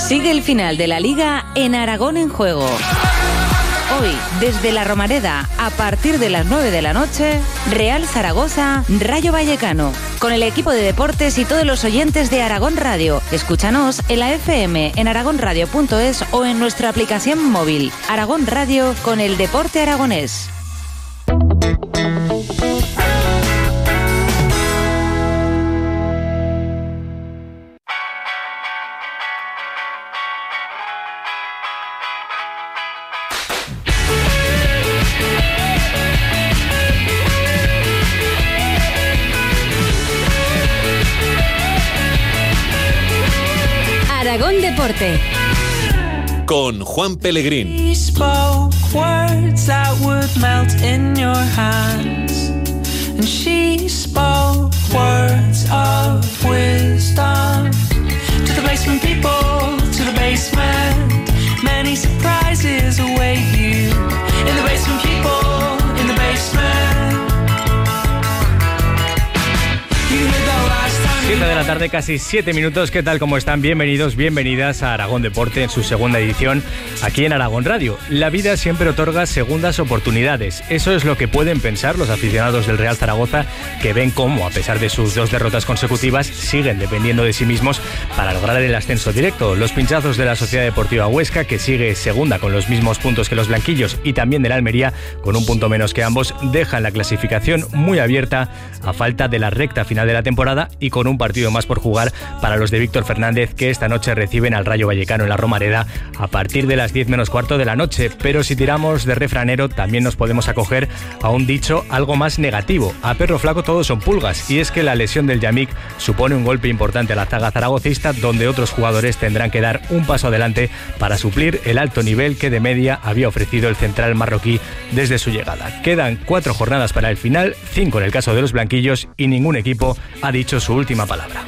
Sigue el final de la Liga en Aragón en Juego. Hoy, desde La Romareda, a partir de las 9 de la noche, Real Zaragoza, Rayo Vallecano. Con el equipo de deportes y todos los oyentes de Aragón Radio. Escúchanos en la FM, en aragonradio.es o en nuestra aplicación móvil. Aragón Radio con el deporte aragonés. Aragón Deporte. Con Juan Pellegrín. De la tarde, casi 7 minutos. ¿Qué tal? ¿Cómo están? Bienvenidos, bienvenidas a Aragón Deporte en su segunda edición aquí en Aragón Radio. La vida siempre otorga segundas oportunidades. Eso es lo que pueden pensar los aficionados del Real Zaragoza, que ven cómo, a pesar de sus 2 derrotas consecutivas, siguen dependiendo de sí mismos para lograr el ascenso directo. Los pinchazos de la Sociedad Deportiva Huesca, que sigue segunda con los mismos puntos que los blanquillos, y también de la Almería, con un punto menos que ambos, dejan la clasificación muy abierta a falta de la recta final de la temporada y con un partido más por jugar para los de Víctor Fernández, que esta noche reciben al Rayo Vallecano en la Romareda a partir de las 10 menos cuarto de la noche. Pero si tiramos de refranero, también nos podemos acoger a un dicho algo más negativo: a perro flaco todos son pulgas. Y es que la lesión del Yamik supone un golpe importante a la zaga zaragocista, donde otros jugadores tendrán que dar un paso adelante para suplir el alto nivel que de media había ofrecido el central marroquí desde su llegada. Quedan 4 jornadas para el final, 5 en el caso de los blanquillos, y ningún equipo ha dicho su última palabra.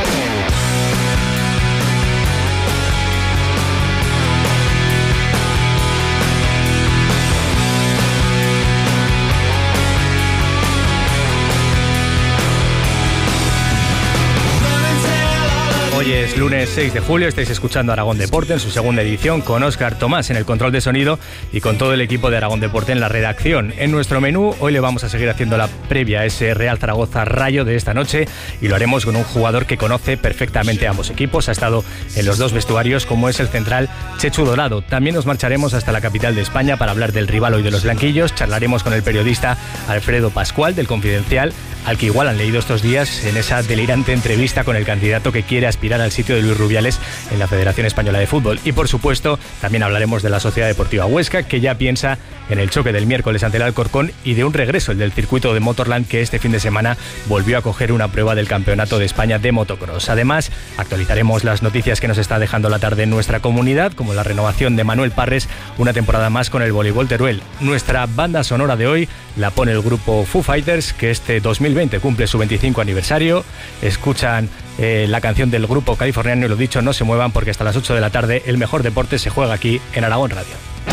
Hoy es lunes 6 de julio, estáis escuchando Aragón Deporte en su segunda edición, con Óscar Tomás en el control de sonido y con todo el equipo de Aragón Deporte en la redacción. En nuestro menú, hoy le vamos a seguir haciendo la previa a ese Real Zaragoza Rayo de esta noche, y lo haremos con un jugador que conoce perfectamente a ambos equipos, ha estado en los 2 vestuarios, como es el central Chechu Dorado. También nos marcharemos hasta la capital de España para hablar del rival hoy de los blanquillos. Charlaremos con el periodista Alfredo Pascual del Confidencial, al que igual han leído estos días en esa delirante entrevista con el candidato que quiere aspirar al sitio de Luis Rubiales en la Federación Española de Fútbol. Y por supuesto, también hablaremos de la Sociedad Deportiva Huesca, que ya piensa en el choque del miércoles ante el Alcorcón, y de un regreso, el del circuito de Motorland, que este fin de semana volvió a coger una prueba del Campeonato de España de motocross. Además, actualizaremos las noticias que nos está dejando la tarde en nuestra comunidad, como la renovación de Manuel Parres, una temporada más con el voleibol Teruel. Nuestra banda sonora de hoy la pone el grupo Foo Fighters, que este 2020 cumple su 25 aniversario. Escuchan la canción del grupo californiano, y lo dicho, no se muevan, porque hasta las 8 de la tarde el mejor deporte se juega aquí en Aragón Radio.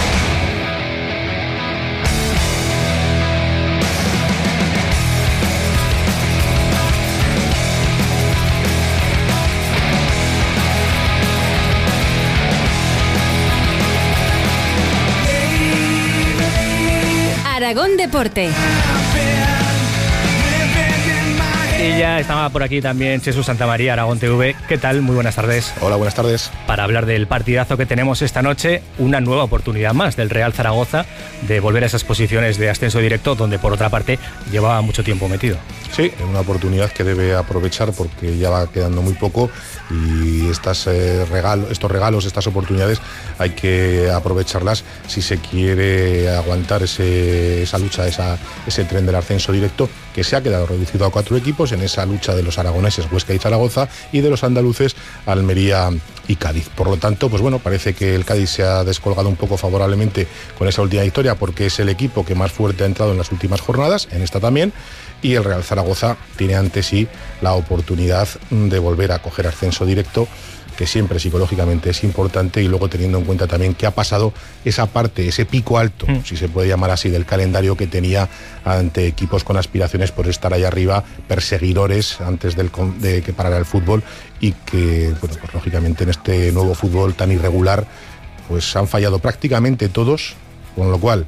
Aragón Deporte. Y ya estaba por aquí también Jesús Santamaría, Aragón TV. ¿Qué tal? Muy buenas tardes. Hola, buenas tardes. Para hablar del partidazo que tenemos esta noche, una nueva oportunidad más del Real Zaragoza de volver a esas posiciones de ascenso directo, donde por otra parte llevaba mucho tiempo metido. Sí, una oportunidad que debe aprovechar, porque ya va quedando muy poco, y estos regalos, estas oportunidades hay que aprovecharlas si se quiere aguantar esa lucha, ese tren del ascenso directo, que se ha quedado reducido a 4 equipos en esa lucha de los aragoneses Huesca y Zaragoza, y de los andaluces Almería y Cádiz. Por lo tanto, pues bueno, parece que el Cádiz se ha descolgado un poco favorablemente con esa última victoria, porque es el equipo que más fuerte ha entrado en las últimas jornadas, en esta también, y el Real Zaragoza tiene ante sí la oportunidad de volver a coger ascenso directo que siempre psicológicamente es importante, y luego teniendo en cuenta también que ha pasado esa parte, ese pico alto, si se puede llamar así, del calendario que tenía ante equipos con aspiraciones por estar ahí arriba, perseguidores antes de que parara el fútbol, y que, bueno, pues lógicamente en este nuevo fútbol tan irregular, pues han fallado prácticamente todos, con lo cual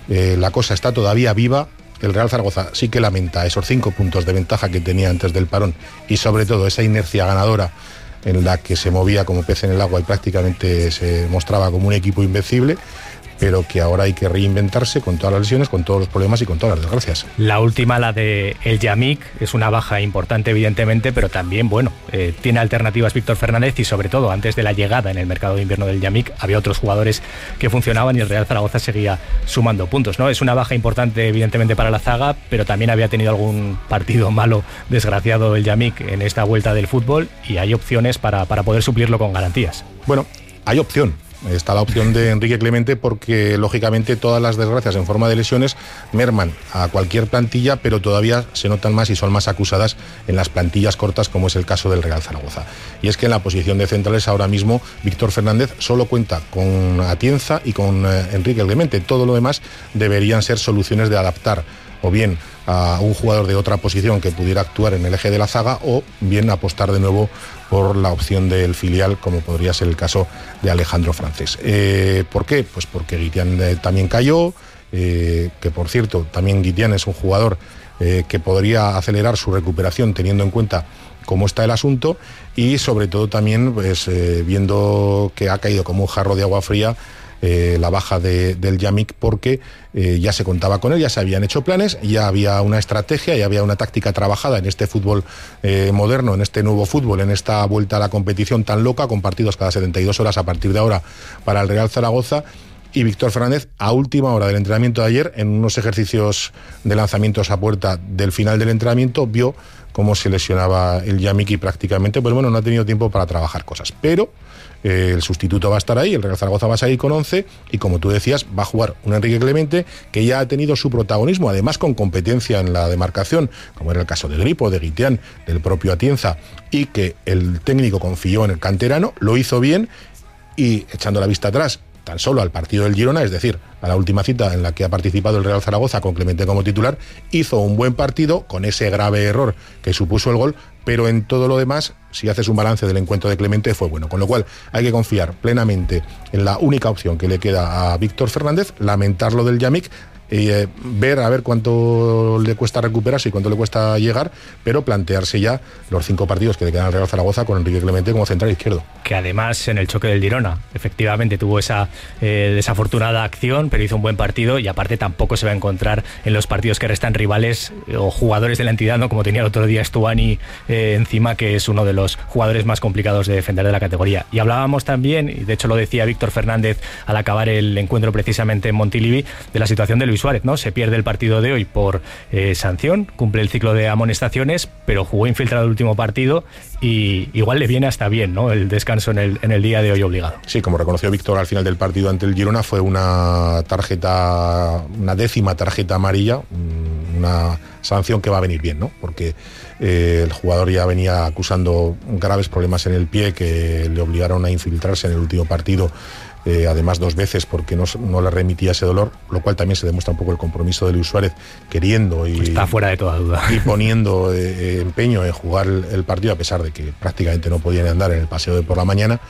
la cosa está todavía viva. El Real Zaragoza sí que lamenta esos 5 puntos de ventaja que tenía antes del parón, y sobre todo esa inercia ganadora en la que se movía como pez en el agua y prácticamente se mostraba como un equipo invencible, pero que ahora hay que reinventarse con todas las lesiones, con todos los problemas y con todas las desgracias. La última, la de El Yamik, es una baja importante evidentemente, pero también, bueno, tiene alternativas Víctor Fernández, y sobre todo antes de la llegada en el mercado de invierno del Yamik había otros jugadores que funcionaban y el Real Zaragoza seguía sumando puntos, ¿no? Es una baja importante evidentemente para la zaga, pero también había tenido algún partido malo, desgraciado el Yamik en esta vuelta del fútbol, y hay opciones para poder suplirlo con garantías. Bueno, hay opción. Está la opción de Enrique Clemente, porque lógicamente todas las desgracias en forma de lesiones merman a cualquier plantilla, pero todavía se notan más y son más acusadas en las plantillas cortas, como es el caso del Real Zaragoza. Y es que en la posición de centrales ahora mismo Víctor Fernández solo cuenta con Atienza y con Enrique Clemente. Todo lo demás deberían ser soluciones de adaptar o bien a un jugador de otra posición que pudiera actuar en el eje de la zaga, o bien apostar de nuevo por la opción del filial, como podría ser el caso de Alejandro Francés. ¿Por qué? Pues porque Guitián también cayó, que por cierto, también Guitián es un jugador que podría acelerar su recuperación teniendo en cuenta cómo está el asunto, y sobre todo también pues, viendo que ha caído como un jarro de agua fría la baja del Yamik, porque ya se contaba con él, ya se habían hecho planes, ya había una estrategia, ya había una táctica trabajada en este fútbol moderno, en este nuevo fútbol, en esta vuelta a la competición tan loca, con partidos cada 72 horas a partir de ahora para el Real Zaragoza. Y Víctor Fernández, a última hora del entrenamiento de ayer, en unos ejercicios de lanzamientos a puerta del final del entrenamiento, vio cómo se lesionaba el Yamik y prácticamente, pues bueno, no ha tenido tiempo para trabajar cosas. Pero el sustituto va a estar ahí, el Real Zaragoza va a salir con 11, y como tú decías, va a jugar un Enrique Clemente que ya ha tenido su protagonismo, además con competencia en la demarcación, como era el caso de Gripo, de Guitián, del propio Atienza, y que el técnico confió en el canterano, lo hizo bien, y echando la vista atrás tan solo al partido del Girona, es decir, a la última cita en la que ha participado el Real Zaragoza con Clemente como titular, hizo un buen partido con ese grave error que supuso el gol, pero en todo lo demás, si haces un balance del encuentro de Clemente, fue bueno, con lo cual hay que confiar plenamente en la única opción que le queda a Víctor Fernández, lamentar lo del Yamik, ver a ver cuánto le cuesta recuperarse y cuánto le cuesta llegar, pero plantearse ya los 5 partidos que le quedan al Real Zaragoza con Enrique Clemente como central izquierdo. Que además en el choque del Girona efectivamente tuvo esa desafortunada acción, pero hizo un buen partido, y aparte tampoco se va a encontrar en los partidos que restan rivales o jugadores de la entidad, ¿no? Como tenía el otro día Stuani encima, que es uno de los jugadores más complicados de defender de la categoría. Y hablábamos también, y de hecho lo decía Víctor Fernández al acabar el encuentro precisamente en Montilivi, de la situación de Luis Suárez, ¿no? Se pierde el partido de hoy por sanción, cumple el ciclo de amonestaciones, pero jugó infiltrado el último partido, y igual le viene hasta bien, ¿no? El descanso en el día de hoy obligado. Sí, como reconoció Víctor al final del partido ante el Girona, fue una décima tarjeta amarilla, una sanción que va a venir bien, ¿no? Porque el jugador ya venía acusando graves problemas en el pie que le obligaron a infiltrarse en el último partido, además 2 veces, porque no le remitía ese dolor, lo cual también se demuestra un poco el compromiso de Luis Suárez, queriendo y está fuera de toda duda, y poniendo empeño en jugar el partido, a pesar de que prácticamente no podía ni andar en el paseo de por la mañana,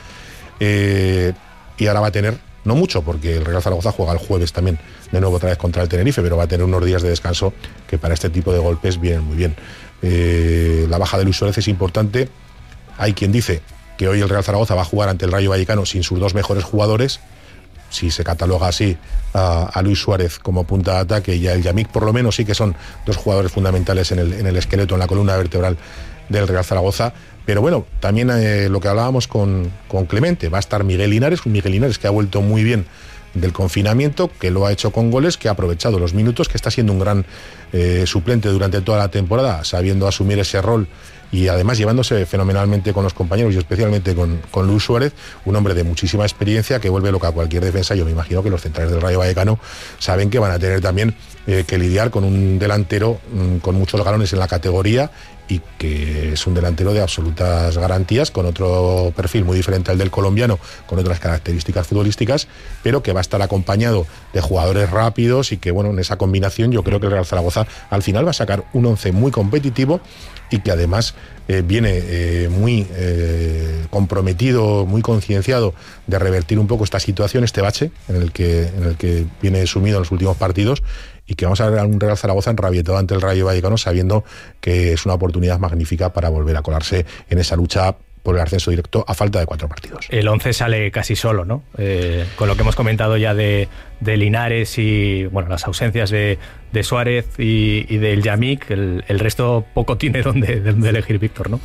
y ahora va a tener, no mucho, porque el Real Zaragoza juega el jueves también de nuevo otra vez contra el Tenerife, pero va a tener unos días de descanso que para este tipo de golpes vienen muy bien. La baja de Luis Suárez es importante. Hay quien dice que hoy el Real Zaragoza va a jugar ante el Rayo Vallecano sin sus 2 mejores jugadores, si se cataloga así a Luis Suárez como punta de ataque, y a el Yamik por lo menos sí que son 2 jugadores fundamentales en el esqueleto, en la columna vertebral del Real Zaragoza. Pero bueno, también lo que hablábamos con Clemente, va a estar Miguel Linares que ha vuelto muy bien del confinamiento, que lo ha hecho con goles, que ha aprovechado los minutos, que está siendo un gran suplente durante toda la temporada, sabiendo asumir ese rol y además llevándose fenomenalmente con los compañeros y especialmente con Luis Suárez, un hombre de muchísima experiencia que vuelve loca a cualquier defensa. Yo me imagino que los centrales del Rayo Vallecano saben que van a tener también que lidiar con un delantero con muchos galones en la categoría y que es un delantero de absolutas garantías, con otro perfil muy diferente al del colombiano, con otras características futbolísticas, pero que va a estar acompañado de jugadores rápidos y que, bueno, en esa combinación yo creo que el Real Zaragoza al final va a sacar un 11 muy competitivo y que además viene muy comprometido, muy concienciado de revertir un poco esta situación, este bache en el que viene sumido en los últimos partidos, y que vamos a ver a un Real Zaragoza enrabietado ante el Rayo Vallecano, sabiendo que es una oportunidad magnífica para volver a colarse en esa lucha por el ascenso directo a falta de 4 partidos. El 11 sale casi solo, ¿no? Con lo que hemos comentado ya de Linares y, bueno, las ausencias de Suárez y del Yamik, el resto poco tiene donde elegir Víctor, ¿no?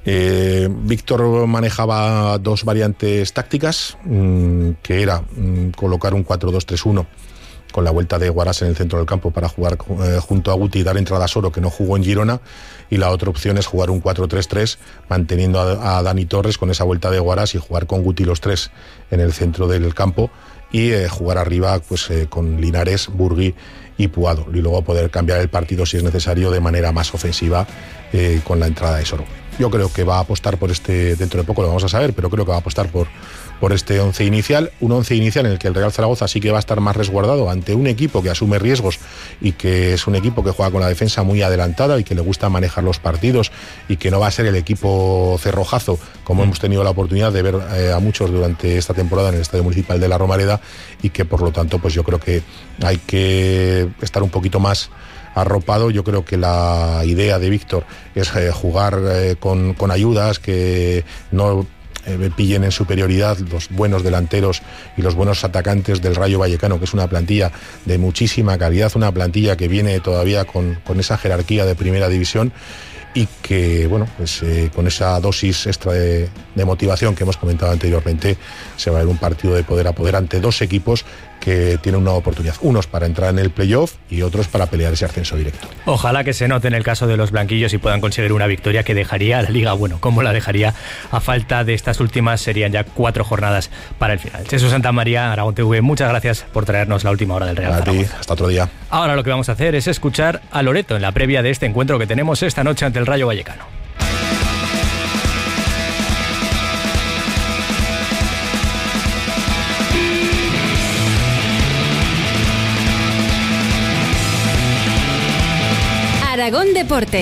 Víctor manejaba 2 variantes tácticas, que era colocar un 4-2-3-1 con la vuelta de Guarás en el centro del campo para jugar junto a Guti y dar entrada a Soro, que no jugó en Girona, y la otra opción es jugar un 4-3-3 manteniendo a Dani Torres con esa vuelta de Guarás y jugar con Guti los 3 en el centro del campo y jugar arriba pues con Linares, Burgui y Puado, y luego poder cambiar el partido si es necesario de manera más ofensiva con la entrada de Soro. Yo creo que va a apostar por dentro de poco lo vamos a saber, pero creo que va a apostar por este 11 inicial, un 11 inicial en el que el Real Zaragoza sí que va a estar más resguardado ante un equipo que asume riesgos y que es un equipo que juega con la defensa muy adelantada y que le gusta manejar los partidos y que no va a ser el equipo cerrojazo como hemos tenido la oportunidad de ver a muchos durante esta temporada en el Estadio Municipal de La Romareda, y que por lo tanto pues yo creo que hay que estar un poquito más arropado. Yo creo que la idea de Víctor es jugar con ayudas, que no pillen en superioridad los buenos delanteros y los buenos atacantes del Rayo Vallecano, que es una plantilla de muchísima calidad, una plantilla que viene todavía con esa jerarquía de primera división, y que, bueno, pues con esa dosis extra de motivación que hemos comentado anteriormente, se va a ver un partido de poder a poder ante 2 equipos que tienen una oportunidad, unos para entrar en el playoff y otros para pelear ese ascenso directo. Ojalá que se note en el caso de los blanquillos y puedan conseguir una victoria que dejaría a la Liga, bueno, ¿cómo la dejaría? A falta de estas últimas serían ya 4 jornadas para el final. Jesús Santamaría, Aragón TV, muchas gracias por traernos la última hora del Real Zaragoza. A ti, hasta otro día. Ahora lo que vamos a hacer es escuchar a Loreto en la previa de este encuentro que tenemos esta noche ante el Rayo Vallecano. Aragón Deporte.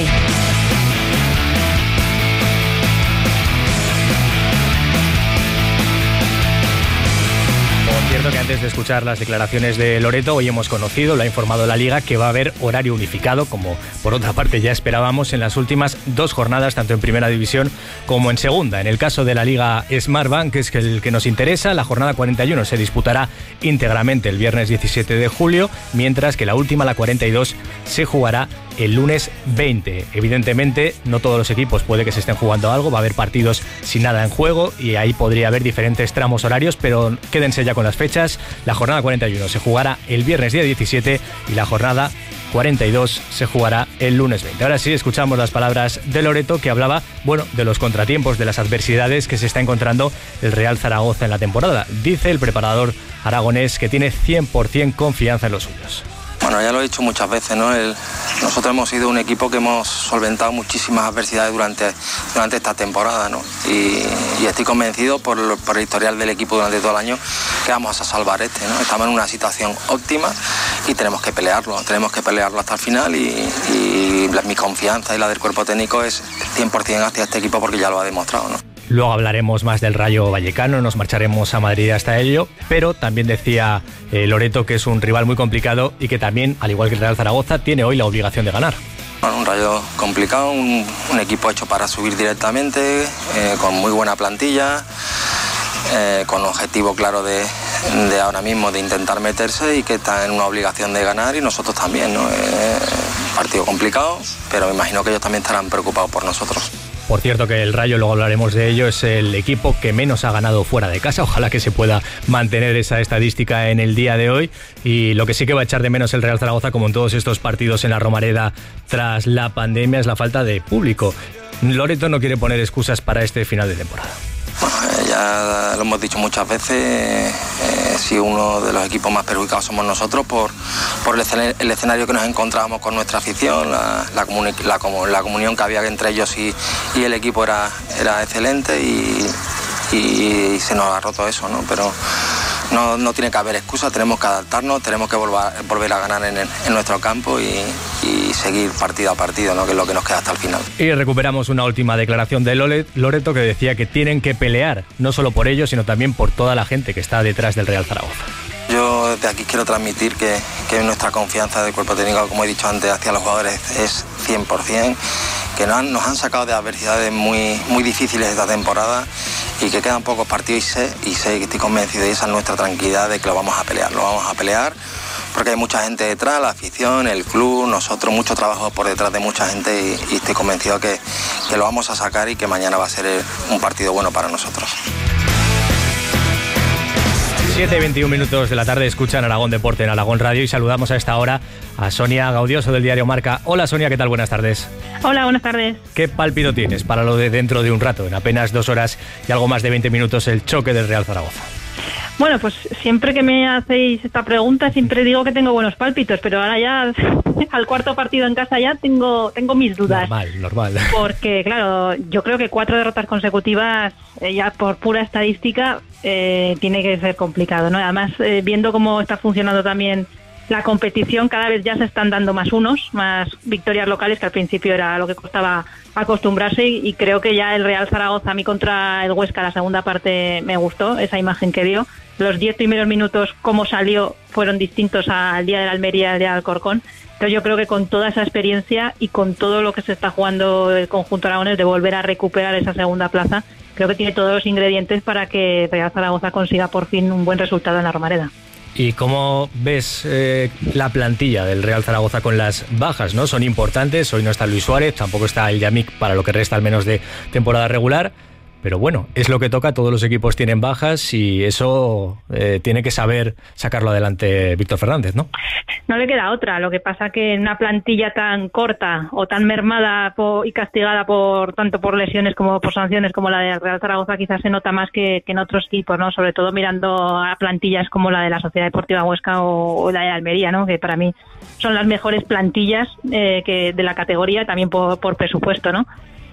Por cierto que antes de escuchar las declaraciones de Loreto, hoy hemos conocido, lo ha informado la Liga, que va a haber horario unificado, como por otra parte ya esperábamos, en las últimas 2 jornadas, tanto en Primera División como en Segunda. En el caso de la Liga Smartbank, que es el que nos interesa, la jornada 41 se disputará íntegramente el viernes 17 de julio, mientras que la última, la 42, se jugará el lunes 20. Evidentemente, no todos los equipos puede que se estén jugando algo, va a haber partidos sin nada en juego y ahí podría haber diferentes tramos horarios, pero quédense ya con las fechas. La jornada 41 se jugará el viernes día 17 y la jornada 42 se jugará el lunes 20. Ahora sí, escuchamos las palabras de Loreto, que hablaba, bueno, de los contratiempos, de las adversidades que se está encontrando el Real Zaragoza en la temporada. Dice el preparador aragonés que tiene 100% confianza en los suyos. Bueno, ya lo he dicho muchas veces, ¿no? Nosotros hemos sido un equipo que hemos solventado muchísimas adversidades durante esta temporada, ¿no? Y estoy convencido por el historial del equipo durante todo el año que vamos a salvar ¿no? Estamos en una situación óptima y tenemos que pelearlo hasta el final y mi confianza y la del cuerpo técnico es 100% hacia este equipo porque ya lo ha demostrado, ¿no? Luego hablaremos más del Rayo Vallecano, nos marcharemos a Madrid hasta ello, pero también decía Loreto que es un rival muy complicado y que también, al igual que el Real Zaragoza, tiene hoy la obligación de ganar. Bueno, un Rayo complicado, un equipo hecho para subir directamente, con muy buena plantilla, con objetivo claro de ahora mismo de intentar meterse y que está en una obligación de ganar, y nosotros también, ¿no? Partido complicado, pero me imagino que ellos también estarán preocupados por nosotros. Por cierto que el Rayo, luego hablaremos de ello, es el equipo que menos ha ganado fuera de casa. Ojalá que se pueda mantener esa estadística en el día de hoy. Y lo que sí que va a echar de menos el Real Zaragoza, como en todos estos partidos en la Romareda tras la pandemia, es la falta de público. Loreto no quiere poner excusas para este final de temporada. Bueno, ya lo hemos dicho muchas veces, si uno de los equipos más perjudicados somos nosotros por el escenario que nos encontrábamos con nuestra afición, la comunión que había entre ellos y el equipo era excelente y se nos ha roto eso, ¿no? Pero no tiene que haber excusa, tenemos que adaptarnos, tenemos que volver a ganar en nuestro campo y seguir partido a partido, ¿no? Que es lo que nos queda hasta el final. Y recuperamos una última declaración de Loreto, que decía que tienen que pelear, no solo por ellos, sino también por toda la gente que está detrás del Real Zaragoza. Yo de aquí quiero transmitir que nuestra confianza del cuerpo técnico, como he dicho antes, hacia los jugadores es 100%, que nos han sacado de adversidades muy, muy difíciles esta temporada y que quedan pocos partidos y sé que estoy convencido, y esa es nuestra tranquilidad, de que lo vamos a pelear porque hay mucha gente detrás, la afición, el club, nosotros, mucho trabajo por detrás de mucha gente y estoy convencido que lo vamos a sacar y que mañana va a ser un partido bueno para nosotros. 7:21 de la tarde, escuchan Aragón Deporte en Aragón Radio y saludamos a esta hora a Sonia Gaudioso del diario Marca. Hola Sonia, ¿qué tal? Buenas tardes. Hola, buenas tardes. ¿Qué pálpito tienes para lo de dentro de un rato? En apenas 2 horas y algo más de 20 minutos, el choque del Real Zaragoza. Bueno, pues siempre que me hacéis esta pregunta siempre digo que tengo buenos pálpitos, pero ahora ya al cuarto partido en casa ya tengo mis dudas. Normal. Porque claro, yo creo que 4 derrotas consecutivas, ya por pura estadística, tiene que ser complicado, ¿no? Además, viendo cómo está funcionando también la competición, cada vez ya se están dando más victorias locales, que al principio era lo que costaba acostumbrarse, y creo que ya el Real Zaragoza, a mí contra el Huesca, la segunda parte me gustó, esa imagen que dio. Los 10 primeros minutos, como salió, fueron distintos al día de la Almería, al día del Alcorcón. Entonces yo creo que con toda esa experiencia y con todo lo que se está jugando el conjunto aragonés de volver a recuperar esa segunda plaza, creo que tiene todos los ingredientes para que Real Zaragoza consiga por fin un buen resultado en la Romareda. ¿Y cómo ves la plantilla del Real Zaragoza con las bajas, ¿no? Son importantes, hoy no está Luis Suárez, tampoco está el Yamik para lo que resta al menos de temporada regular, pero bueno, es lo que toca, todos los equipos tienen bajas y eso tiene que saber sacarlo adelante Víctor Fernández, ¿no? No le queda otra, lo que pasa que en una plantilla tan corta o tan mermada y castigada tanto por lesiones como por sanciones como la del Real Zaragoza, quizás se nota más que en otros equipos, ¿no? Sobre todo mirando a plantillas como la de la Sociedad Deportiva Huesca o la de Almería, ¿no? Que para mí son las mejores plantillas de la categoría, también por presupuesto, ¿no?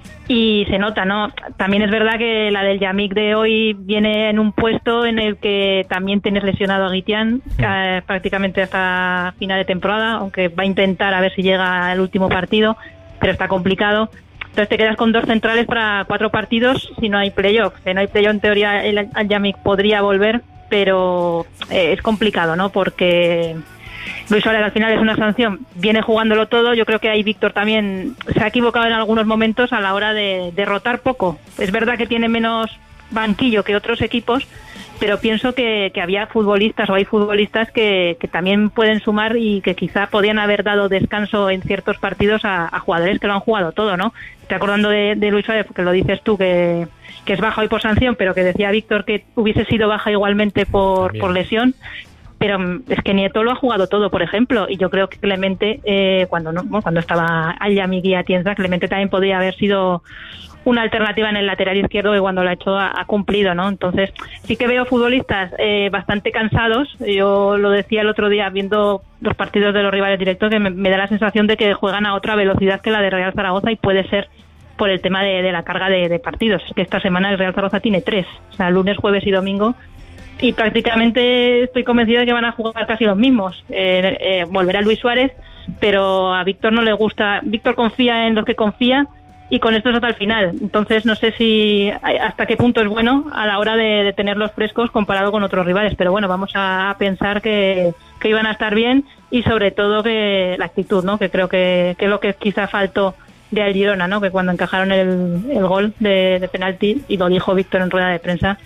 Y se nota, ¿no? También es verdad que la del Yamik de hoy viene en un puesto en el que también tienes lesionado a Guitián prácticamente hasta final de temporada, aunque va a intentar a ver si llega el último partido, pero está complicado. Entonces te quedas con 2 centrales para 4 partidos si no hay playoff. Si no hay playoff, en teoría el Yamik podría volver, pero es complicado, ¿no? Porque Luis Suárez al final es una sanción, viene jugándolo todo. Yo creo que ahí Víctor también se ha equivocado en algunos momentos a la hora de rotar poco. Es verdad que tiene menos banquillo que otros equipos, pero pienso que había futbolistas o hay futbolistas que también pueden sumar y que quizá podían haber dado descanso en ciertos partidos a jugadores que lo han jugado todo, ¿no? Estoy acordando de Luis Suárez, porque lo dices tú, que es baja hoy por sanción, pero que decía Víctor que hubiese sido baja igualmente por lesión. Pero es que Nieto lo ha jugado todo, por ejemplo, y yo creo que Clemente, cuando estaba al Yamik y Atienza, Clemente también podría haber sido una alternativa en el lateral izquierdo, que cuando lo ha hecho ha cumplido, ¿no? Entonces sí que veo futbolistas bastante cansados. Yo lo decía el otro día viendo los partidos de los rivales directos, que me da la sensación de que juegan a otra velocidad que la de Real Zaragoza, y puede ser por el tema de la carga de partidos. Es que esta semana el Real Zaragoza tiene 3, o sea, lunes, jueves y domingo, y prácticamente estoy convencida de que van a jugar casi los mismos. Volverá Luis Suárez, pero a Víctor no le gusta. Víctor confía en los que confía, y con esto es hasta el final. Entonces no sé si hasta qué punto es bueno a la hora de tenerlos frescos comparado con otros rivales, pero bueno, vamos a pensar que iban a estar bien, y sobre todo que la actitud, ¿no? Que creo que es lo que quizá faltó de Al Girona, ¿no? Que cuando encajaron el gol de penalti, y lo dijo Víctor en rueda de prensa,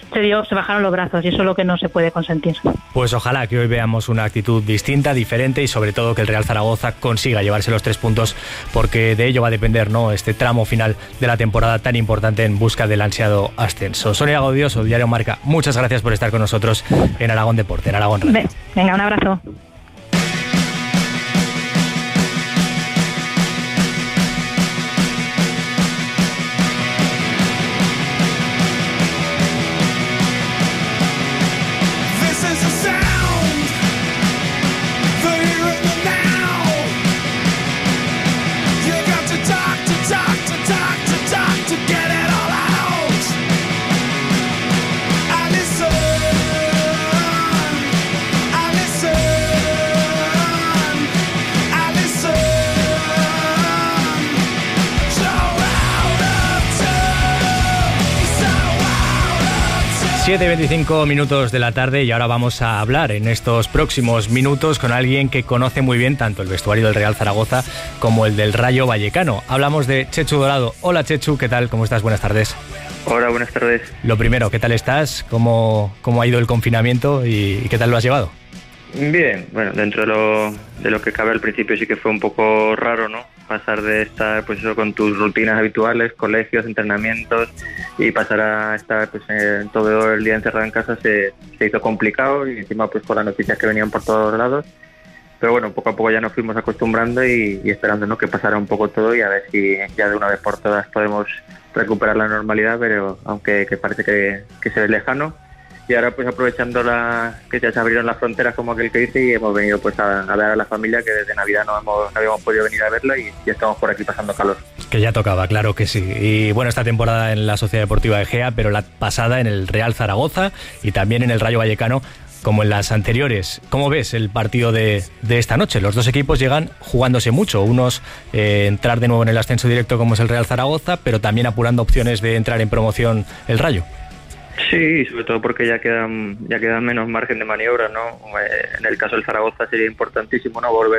se bajaron los brazos, y eso es lo que no se puede consentir. Pues ojalá que hoy veamos una actitud distinta, diferente, y sobre todo que el Real Zaragoza consiga llevarse los 3 puntos, porque de ello va a depender, ¿no?, este tramo final de la temporada tan importante en busca del ansiado ascenso. Sonia Gaudioso, diario Marca, muchas gracias por estar con nosotros en Aragón Deporte, en Aragón Radio. Venga, un abrazo. 7:25 minutos de la tarde y ahora vamos a hablar en estos próximos minutos con alguien que conoce muy bien tanto el vestuario del Real Zaragoza como el del Rayo Vallecano. Hablamos de Chechu Dorado. Hola Chechu, ¿qué tal? ¿Cómo estás? Buenas tardes. Hola, buenas tardes. Lo primero, ¿qué tal estás? ¿Cómo ha ido el confinamiento y qué tal lo has llevado? Bien, bueno, dentro de lo que cabe al principio sí que fue un poco raro, ¿no? Pasar de estar pues eso con tus rutinas habituales, colegios, entrenamientos y pasar a estar pues todo el día encerrado en casa se hizo complicado y encima pues con las noticias que venían por todos lados. Pero bueno, poco a poco ya nos fuimos acostumbrando y esperando, ¿no?, que pasara un poco todo y a ver si ya de una vez por todas podemos recuperar la normalidad, pero aunque parece que se ve lejano. Y ahora pues aprovechando que ya se abrieron las fronteras, como aquel que dice, y hemos venido pues a ver a la familia, que desde Navidad no habíamos podido venir a verla y ya estamos por aquí pasando calor. Que ya tocaba, claro que sí. Y bueno, esta temporada en la Sociedad Deportiva Egea, pero la pasada en el Real Zaragoza y también en el Rayo Vallecano, como en las anteriores. ¿Cómo ves el partido de esta noche? Los dos equipos llegan jugándose mucho. Unos entrar de nuevo en el ascenso directo, como es el Real Zaragoza, pero también apurando opciones de entrar en promoción el Rayo. Sí, sobre todo porque ya quedan menos margen de maniobra, ¿no? En el caso del Zaragoza sería importantísimo, ¿no?, volver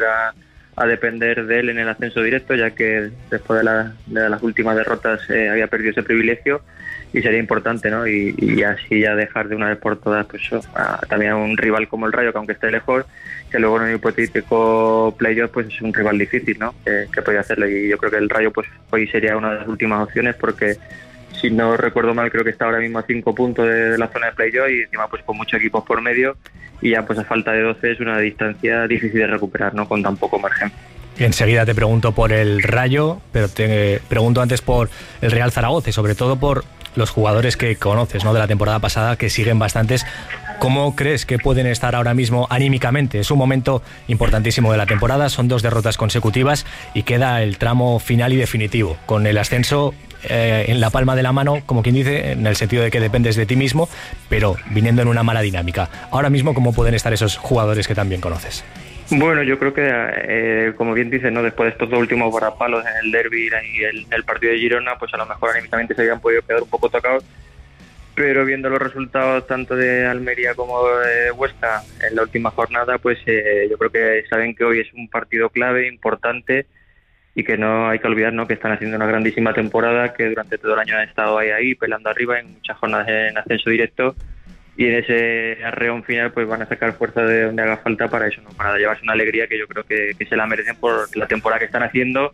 a depender de él en el ascenso directo, ya que después de las últimas derrotas había perdido ese privilegio y sería importante, ¿no? Y así ya dejar de una vez por todas pues también a un rival como el Rayo, que aunque esté lejos, que luego en un hipotético playoff pues es un rival difícil, ¿no?, que puede hacerlo, y yo creo que el Rayo pues hoy sería una de las últimas opciones, porque si no recuerdo mal, creo que está ahora mismo a 5 puntos de la zona de playoff y encima pues con muchos equipos por medio, y ya pues a falta de 12 es una distancia difícil de recuperar, ¿no?, con tan poco margen. Enseguida te pregunto por el Rayo, pero te pregunto antes por el Real Zaragoza y sobre todo por los jugadores que conoces, ¿no?, de la temporada pasada, que siguen bastantes. ¿Cómo crees que pueden estar ahora mismo anímicamente? Es un momento importantísimo de la temporada, son 2 derrotas consecutivas y queda el tramo final y definitivo, con el ascenso en la palma de la mano, como quien dice, en el sentido de que dependes de ti mismo, pero viniendo en una mala dinámica. Ahora mismo, ¿cómo pueden estar esos jugadores que también conoces? Bueno, yo creo que, como bien dices, ¿no?, después de estos 2 últimos varrapalos en el derbi y el partido de Girona, pues a lo mejor anímicamente se habían podido quedar un poco tocados, pero viendo los resultados tanto de Almería como de Huesca en la última jornada, pues yo creo que saben que hoy es un partido clave, importante, y que no hay que olvidar, ¿no?, que están haciendo una grandísima temporada, que durante todo el año han estado ahí peleando arriba en muchas jornadas en ascenso directo, y en ese arreón final pues van a sacar fuerza de donde haga falta para eso, ¿no?, para llevarse una alegría que yo creo que se la merecen por la temporada que están haciendo.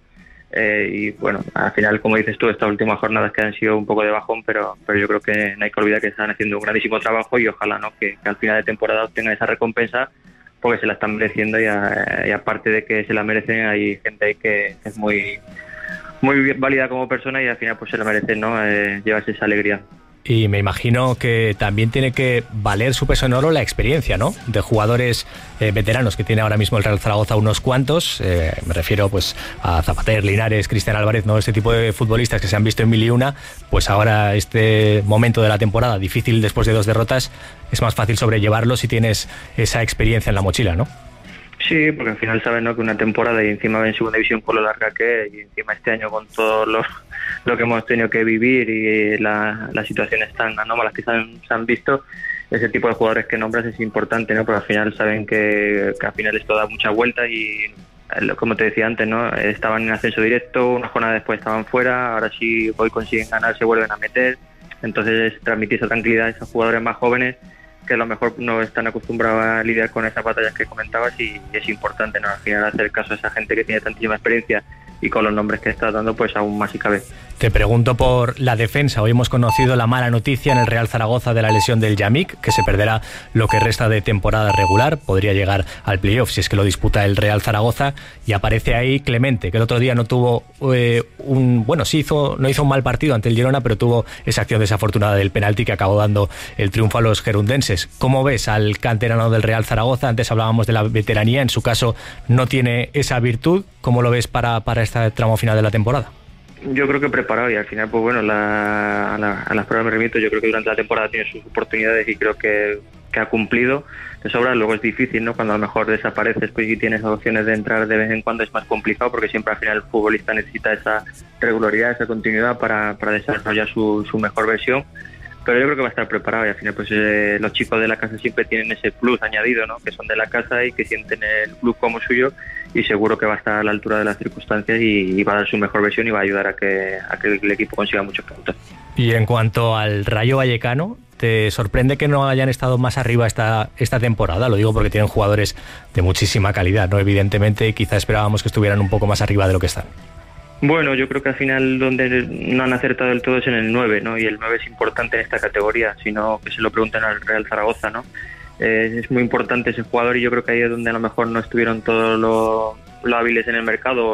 Y bueno, al final, como dices tú, estas últimas jornadas que han sido un poco de bajón, pero yo creo que no hay que olvidar que están haciendo un grandísimo trabajo y ojalá, ¿no?, que al final de temporada obtengan esa recompensa, porque se la están mereciendo y aparte de que se la merecen, hay gente ahí que es muy válida como persona y al final pues se la merecen, ¿no?, llevarse esa alegría. Y me imagino que también tiene que valer su peso en oro la experiencia, ¿no?, de jugadores veteranos que tiene ahora mismo el Real Zaragoza, unos cuantos. Me refiero pues a Zapater, Linares, Cristian Álvarez, ¿no?, este tipo de futbolistas que se han visto en 1000 y una. Pues ahora este momento de la temporada difícil después de 2 derrotas es más fácil sobrellevarlo si tienes esa experiencia en la mochila, ¿no? Sí, porque al final sabes, ¿no?, que una temporada y encima en segunda división con lo larga que es, y encima este año con todo lo que hemos tenido que vivir y las situaciones tan anómalas que se han visto, ese tipo de jugadores que nombras es importante, ¿no?, porque al final saben que al final esto da muchas vueltas y, como te decía antes, ¿no?, estaban en ascenso directo, una jornada después estaban fuera, ahora si hoy consiguen ganar se vuelven a meter, entonces transmitir esa tranquilidad a esos jugadores más jóvenes que a lo mejor no están acostumbrados a lidiar con esas batallas que comentabas, y es importante, ¿no?, al final hacer caso a esa gente que tiene tantísima experiencia y con los nombres que está dando pues aún más si cabe. Te pregunto por la defensa. Hoy hemos conocido la mala noticia en el Real Zaragoza de la lesión del Yamik, que se perderá lo que resta de temporada regular, podría llegar al playoff si es que lo disputa el Real Zaragoza, y aparece ahí Clemente, que el otro día no tuvo no hizo un mal partido ante el Girona, pero tuvo esa acción desafortunada del penalti que acabó dando el triunfo a los gerundenses. ¿Cómo ves al canterano del Real Zaragoza? Antes hablábamos de la veteranía, en su caso no tiene esa virtud. ¿Cómo lo ves para este tramo final de la temporada? Yo creo que preparado, y al final pues bueno, a las pruebas me remito. Yo creo que durante la temporada tiene sus oportunidades y creo que ha cumplido de sobra. Luego es difícil, ¿no?, cuando a lo mejor desapareces pues y tienes opciones de entrar de vez en cuando, es más complicado, porque siempre al final el futbolista necesita esa regularidad, esa continuidad para desarrollar su mejor versión. pero yo creo que va a estar preparado, y al final pues los chicos de la casa siempre tienen ese plus añadido, ¿no? Que son de la casa y que sienten el club como suyo, y seguro que va a estar a la altura de las circunstancias y va a dar su mejor versión y va a ayudar a que el equipo consiga muchos puntos. Y en cuanto al Rayo Vallecano, ¿te sorprende que no hayan estado más arriba esta temporada? Lo digo porque tienen jugadores de muchísima calidad, ¿no? Evidentemente, quizá esperábamos que estuvieran un poco más arriba de lo que están. Bueno, yo creo que al final donde no han acertado del todo es en el 9, ¿no? Y el 9 es importante en esta categoría, sino que se lo pregunten al Real Zaragoza, ¿no? Es muy importante ese jugador, y yo creo que ahí es donde a lo mejor no estuvieron todos los hábiles en el mercado, o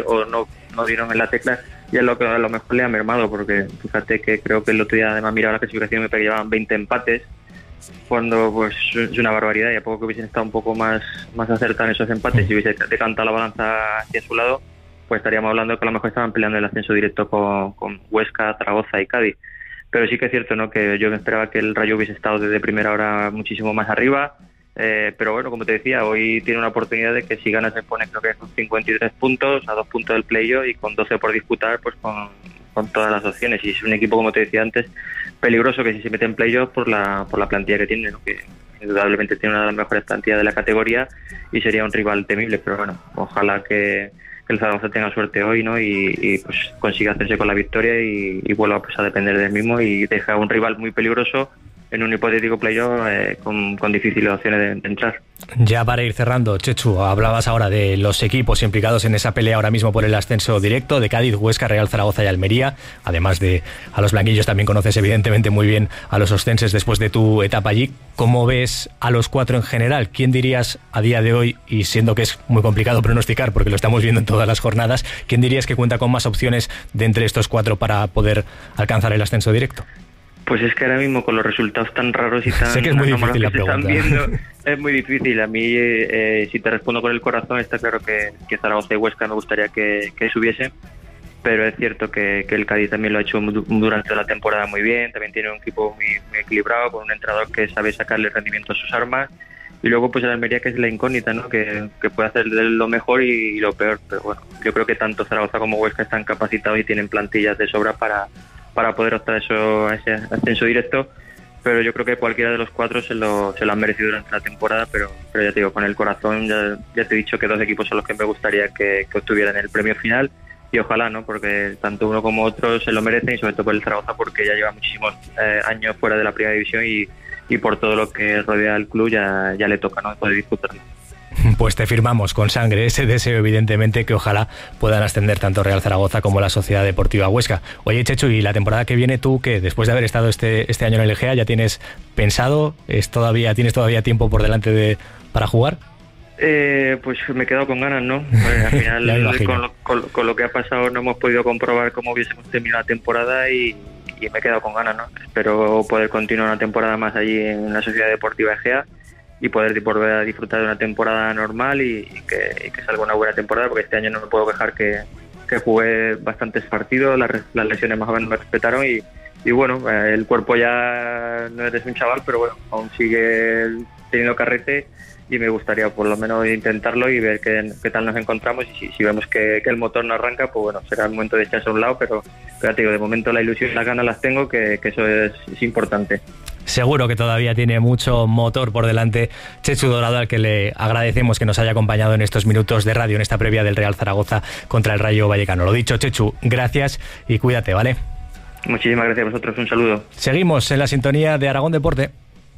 no dieron en la tecla, y es lo que a lo mejor le ha mermado, porque fíjate que creo que el otro día además miraba la clasificación y me parece que llevaban 20 empates, cuando pues es una barbaridad, y a poco que hubiesen estado un poco más acertados en esos empates y hubiese decantado la balanza hacia su lado, pues estaríamos hablando de que a lo mejor estaban peleando el ascenso directo con Huesca, Zaragoza y Cádiz. Pero sí que es cierto, ¿no?, que yo me esperaba que el Rayo hubiese estado desde primera hora muchísimo más arriba, pero bueno, como te decía, hoy tiene una oportunidad de que si gana se pone, creo que con 53 puntos, a 2 puntos del playoff, y con 12 por disputar, pues con todas las opciones. Y es un equipo, como te decía antes, peligroso, que si se mete en playoff por la plantilla que tiene, ¿no?, que indudablemente tiene una de las mejores plantillas de la categoría y sería un rival temible. Pero bueno, ojalá que el Zaragoza tenga suerte hoy, ¿no?, y pues consiga hacerse con la victoria y vuelva pues a depender del mismo, y deja un rival muy peligroso en un hipotético playoff con difíciles opciones de entrar. Ya para ir cerrando, Chechu, hablabas ahora de los equipos implicados en esa pelea ahora mismo por el ascenso directo, de Cádiz, Huesca, Real Zaragoza y Almería. Además de a los blanquillos, también conoces evidentemente muy bien a los ostenses después de tu etapa allí. ¿Cómo ves a los cuatro en general? ¿Quién dirías a día de hoy, y siendo que es muy complicado pronosticar porque lo estamos viendo en todas las jornadas, quién dirías que cuenta con más opciones de entre estos cuatro para poder alcanzar el ascenso directo? Pues es que ahora mismo, con los resultados tan raros y tan sé que es muy difícil la pregunta. Viendo, es muy difícil. A mí, si te respondo con el corazón, está claro que Zaragoza y Huesca me gustaría que subiesen, pero es cierto que el Cádiz también lo ha hecho durante la temporada muy bien. También tiene un equipo muy equilibrado, con un entrenador que sabe sacarle rendimiento a sus armas, y luego pues el Almería, que es la incógnita, ¿no?, que puede hacer lo mejor y lo peor. Pero bueno, yo creo que tanto Zaragoza como Huesca están capacitados y tienen plantillas de sobra para poder optar a ese ascenso directo, pero yo creo que cualquiera de los cuatro se lo han merecido durante la temporada, pero ya te digo, con el corazón ya te he dicho que dos equipos son los que me gustaría que obtuvieran el premio final, y ojalá, ¿no?, porque tanto uno como otro se lo merecen, y sobre todo por el Zaragoza, porque ya lleva muchísimos años fuera de la primera división, y por todo lo que rodea al club ya le toca, ¿no?, poder disfrutarlo. Pues te firmamos con sangre ese deseo, evidentemente, que ojalá puedan ascender tanto Real Zaragoza como la Sociedad Deportiva Huesca. Oye, Chechu, ¿y la temporada que viene tú, que después de haber estado este año en el Egea, ya tienes pensado? ¿Tienes todavía tiempo por delante para jugar? Pues me he quedado con ganas, ¿no? Al final, con lo que ha pasado, no hemos podido comprobar cómo hubiésemos terminado la temporada, y me he quedado con ganas, ¿no? Espero poder continuar una temporada más allí en la Sociedad Deportiva Egea, y poder volver a disfrutar de una temporada normal y que salga una buena temporada, porque este año no me puedo quejar, que jugué bastantes partidos, las lesiones más o menos me respetaron, y bueno, el cuerpo ya no eres un chaval, pero bueno, aún sigue teniendo carrete, y me gustaría por lo menos intentarlo y ver qué tal nos encontramos, y si vemos que el motor no arranca, pues bueno, será el momento de echarse a un lado, pero te digo, de momento la ilusión y las ganas las tengo, que eso es importante. Seguro que todavía tiene mucho motor por delante Chechu Dorado, al que le agradecemos que nos haya acompañado en estos minutos de radio, en esta previa del Real Zaragoza contra el Rayo Vallecano. Lo dicho, Chechu, gracias y cuídate, ¿vale? Muchísimas gracias a vosotros, un saludo. Seguimos en la sintonía de Aragón Deporte.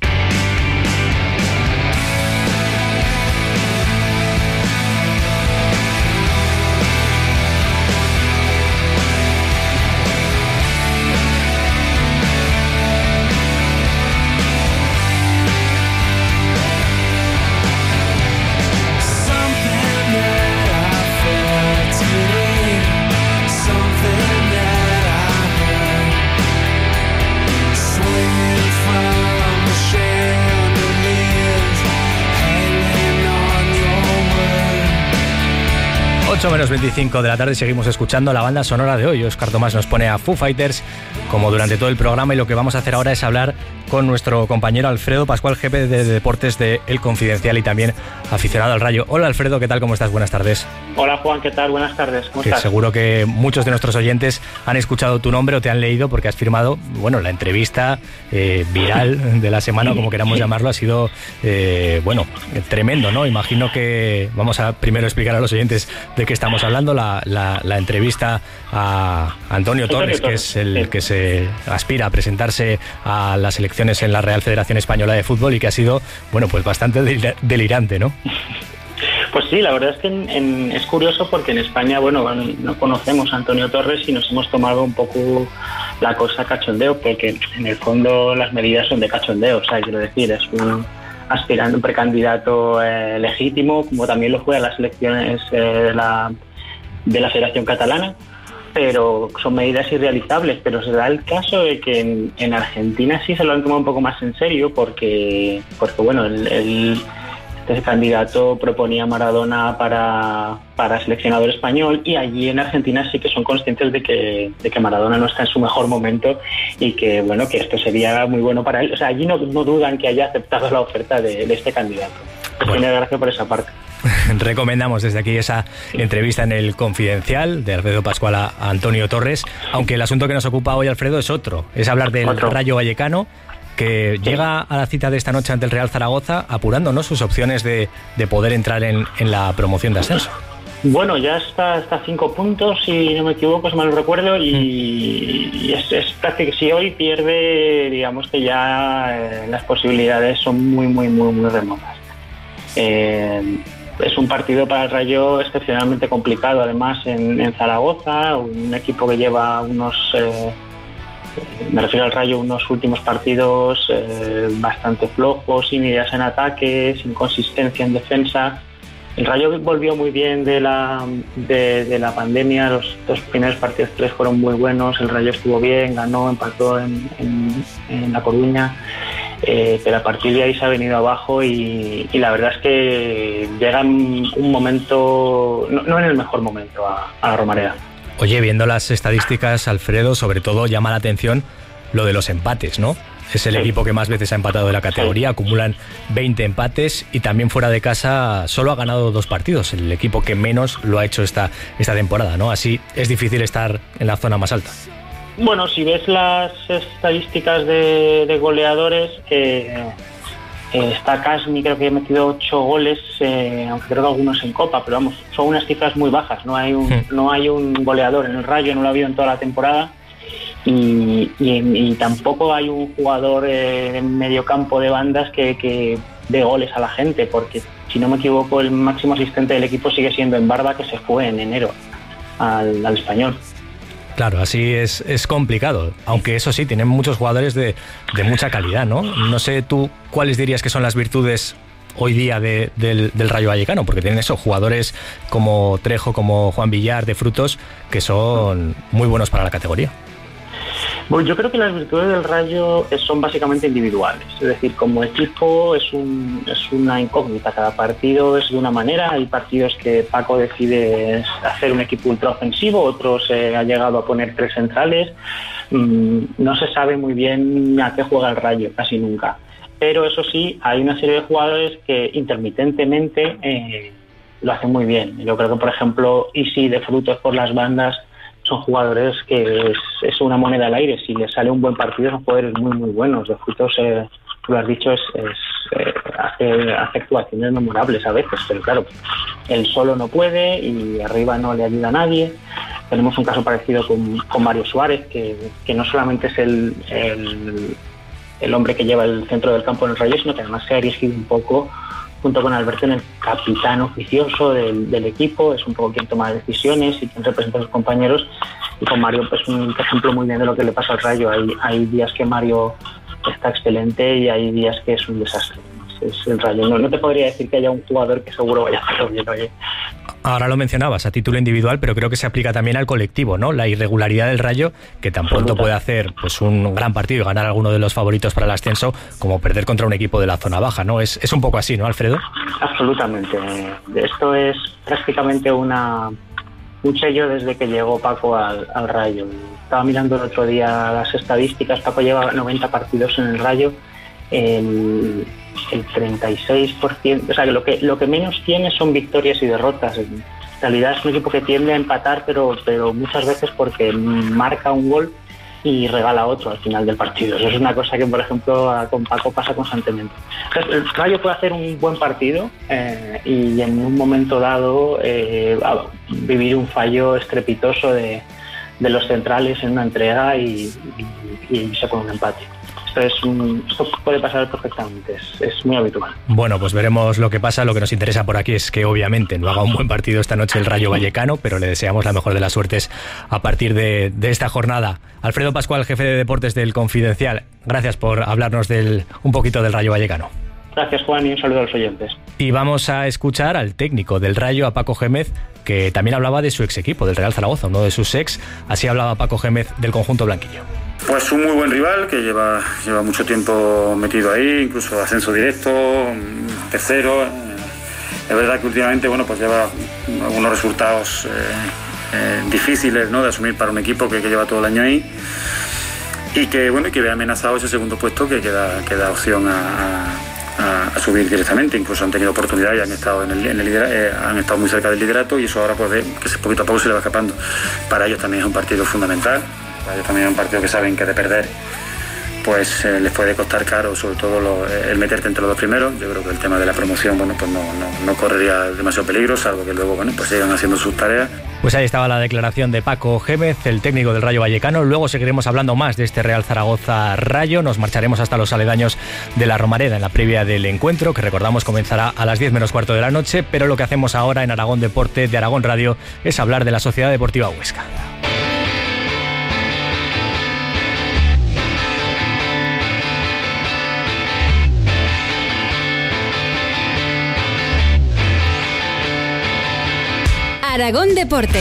Menos 25 de la tarde, seguimos escuchando la banda sonora de hoy. Óscar Tomás nos pone a Foo Fighters como durante todo el programa, y lo que vamos a hacer ahora es hablar con nuestro compañero Alfredo Pascual, jefe de deportes de El Confidencial y también aficionado al Rayo. Hola Alfredo, ¿qué tal? ¿Cómo estás? Buenas tardes. Hola Juan, ¿qué tal? Buenas tardes. ¿Cómo estás? Seguro que muchos de nuestros oyentes han escuchado tu nombre o te han leído porque has firmado, bueno, la entrevista viral de la semana, como queramos llamarlo, ha sido, tremendo, ¿no? Imagino que vamos a primero explicar a los oyentes de qué estamos hablando, la entrevista a Antonio Torres, que es el que se aspira a presentarse a las elecciones en la Real Federación Española de Fútbol y que ha sido, bueno, pues bastante delirante, ¿no? Pues sí, la verdad es que es curioso porque en España, no conocemos a Antonio Torres y nos hemos tomado un poco la cosa cachondeo, porque en el fondo las medidas son de cachondeo, o sea, quiero decir, es un aspirante, un precandidato legítimo, como también lo fue a las elecciones de la Federación Catalana, pero son medidas irrealizables. Pero se da el caso de que en Argentina sí se lo han tomado un poco más en serio porque este candidato proponía a Maradona para seleccionador español, y allí en Argentina sí que son conscientes de que Maradona no está en su mejor momento y que esto sería muy bueno para él. O sea, allí no dudan que haya aceptado la oferta de este candidato. Pues tiene gracia por esa parte. Recomendamos desde aquí esa entrevista en El Confidencial de Alfredo Pascual a Antonio Torres, aunque el asunto que nos ocupa hoy, Alfredo, es otro, es hablar del Rayo Vallecano, que llega a la cita de esta noche ante el Real Zaragoza apurando, ¿no?, sus opciones de poder entrar en la promoción de ascenso. Bueno, ya está hasta 5 puntos, si no me equivoco, si mal no recuerdo, y es práctico que si hoy pierde, digamos que ya las posibilidades son muy, muy, muy, muy remotas. Es un partido para el Rayo excepcionalmente complicado, además en Zaragoza, un equipo que lleva me refiero al Rayo, unos últimos partidos bastante flojos, sin ideas en ataque, sin consistencia en defensa. El Rayo volvió muy bien de la pandemia, los 2 primeros partidos, 3 fueron muy buenos, el Rayo estuvo bien, ganó, empató en La Coruña, pero a partir de ahí se ha venido abajo y la verdad es que llega en un momento, no en el mejor momento a la Romareda. Oye, viendo las estadísticas, Alfredo, sobre todo llama la atención lo de los empates, ¿no? Es el equipo que más veces ha empatado de la categoría, acumulan 20 empates y también fuera de casa solo ha ganado 2 partidos, el equipo que menos lo ha hecho esta temporada, ¿no? Así es difícil estar en la zona más alta. Bueno, si ves las estadísticas de goleadores, está Kasmi, creo que ha metido 8 goles, aunque creo que algunos en Copa, pero vamos, son unas cifras muy bajas. No hay un goleador en el Rayo, no lo ha habido en toda la temporada, y tampoco hay un jugador en medio campo de bandas que dé goles a la gente, porque si no me equivoco el máximo asistente del equipo sigue siendo Embarba, que se fue en enero al Español. Claro, así es complicado, aunque eso sí, tienen muchos jugadores de mucha calidad, ¿no? No sé tú cuáles dirías que son las virtudes hoy día del Rayo Vallecano, porque tienen eso, jugadores como Trejo, como Juan Villar, de Frutos, que son muy buenos para la categoría. Bueno, yo creo que las virtudes del Rayo son básicamente individuales, es decir, como equipo es una incógnita, cada partido es de una manera, hay partidos que Paco decide hacer un equipo ultraofensivo, otros ha llegado a poner 3 centrales, no se sabe muy bien a qué juega el Rayo, casi nunca, pero eso sí, hay una serie de jugadores que intermitentemente lo hacen muy bien. Yo creo que, por ejemplo, Isi, de Frutos por las bandas, son jugadores que es una moneda al aire. Si les sale un buen partido, son jugadores muy, muy buenos. De Frutos, tú lo has dicho, hace actuaciones memorables a veces, pero claro, él solo no puede y arriba no le ayuda a nadie. Tenemos un caso parecido con Mario Suárez, que no solamente es el hombre que lleva el centro del campo en el Rayo, sino que además se ha erigido un poco, junto con Alberto, en el capitán oficioso del equipo, es un poco quien toma decisiones y quien representa a sus compañeros, y con Mario pues un ejemplo muy bien de lo que le pasa al Rayo. Hay días que Mario está excelente y hay días que es un desastre. Es el Rayo. No te podría decir que haya un jugador que seguro vaya a hacerlo bien, oye. Ahora lo mencionabas a título individual, pero creo que se aplica también al colectivo, ¿no? La irregularidad del Rayo, que tan pronto puede hacer pues un gran partido y ganar alguno de los favoritos para el ascenso, como perder contra un equipo de la zona baja, ¿no? Es un poco así, ¿no, Alfredo? Absolutamente. Esto es prácticamente una un sello desde que llegó Paco al Rayo. Estaba mirando el otro día las estadísticas. Paco lleva 90 partidos en el Rayo, el 36%, o sea, que lo que menos tiene son victorias y derrotas. En realidad es un equipo que tiende a empatar, pero muchas veces porque marca un gol y regala otro al final del partido. Eso es una cosa que, por ejemplo, con Paco pasa constantemente. Entonces, el Rayo puede hacer un buen partido y en un momento dado vivir un fallo estrepitoso de los centrales en una entrega y se pone un empate. Esto puede pasar perfectamente, es muy habitual. Bueno, pues veremos lo que pasa. Lo que nos interesa por aquí es que obviamente no haga un buen partido esta noche el Rayo Vallecano, pero le deseamos la mejor de las suertes a partir de esta jornada. Alfredo Pascual, jefe de deportes del Confidencial, gracias por hablarnos un poquito del Rayo Vallecano. Gracias, Juan, y un saludo a los oyentes. Y vamos a escuchar al técnico del Rayo, a Paco Gémez, que también hablaba de su ex equipo, del Real Zaragoza, uno de sus ex. Así hablaba Paco Gémez del conjunto blanquillo. Pues un muy buen rival que lleva mucho tiempo metido ahí, incluso ascenso directo, tercero. Es verdad que últimamente pues lleva algunos resultados difíciles, ¿no?, de asumir para un equipo que lleva todo el año ahí y que ve amenazado ese segundo puesto que da opción a subir directamente. Incluso han tenido oportunidad y han estado han estado muy cerca del liderato, y eso ahora que poquito a poco se le va escapando. Para ellos también es un partido fundamental. Ellos también es un partido que saben que de perder pues les puede costar caro, sobre todo el meterte entre los dos primeros. Yo creo que el tema de la promoción pues no correría demasiado peligro, salvo que luego pues sigan haciendo sus tareas. Pues ahí estaba la declaración de Paco Gémez, el técnico del Rayo Vallecano. Luego seguiremos hablando más de este Real Zaragoza Rayo. Nos marcharemos hasta los aledaños de la Romareda en la previa del encuentro, que recordamos comenzará a las 10 menos cuarto de la noche, pero lo que hacemos ahora en Aragón Deporte de Aragón Radio es hablar de la Sociedad Deportiva Huesca. Aragón Deporte.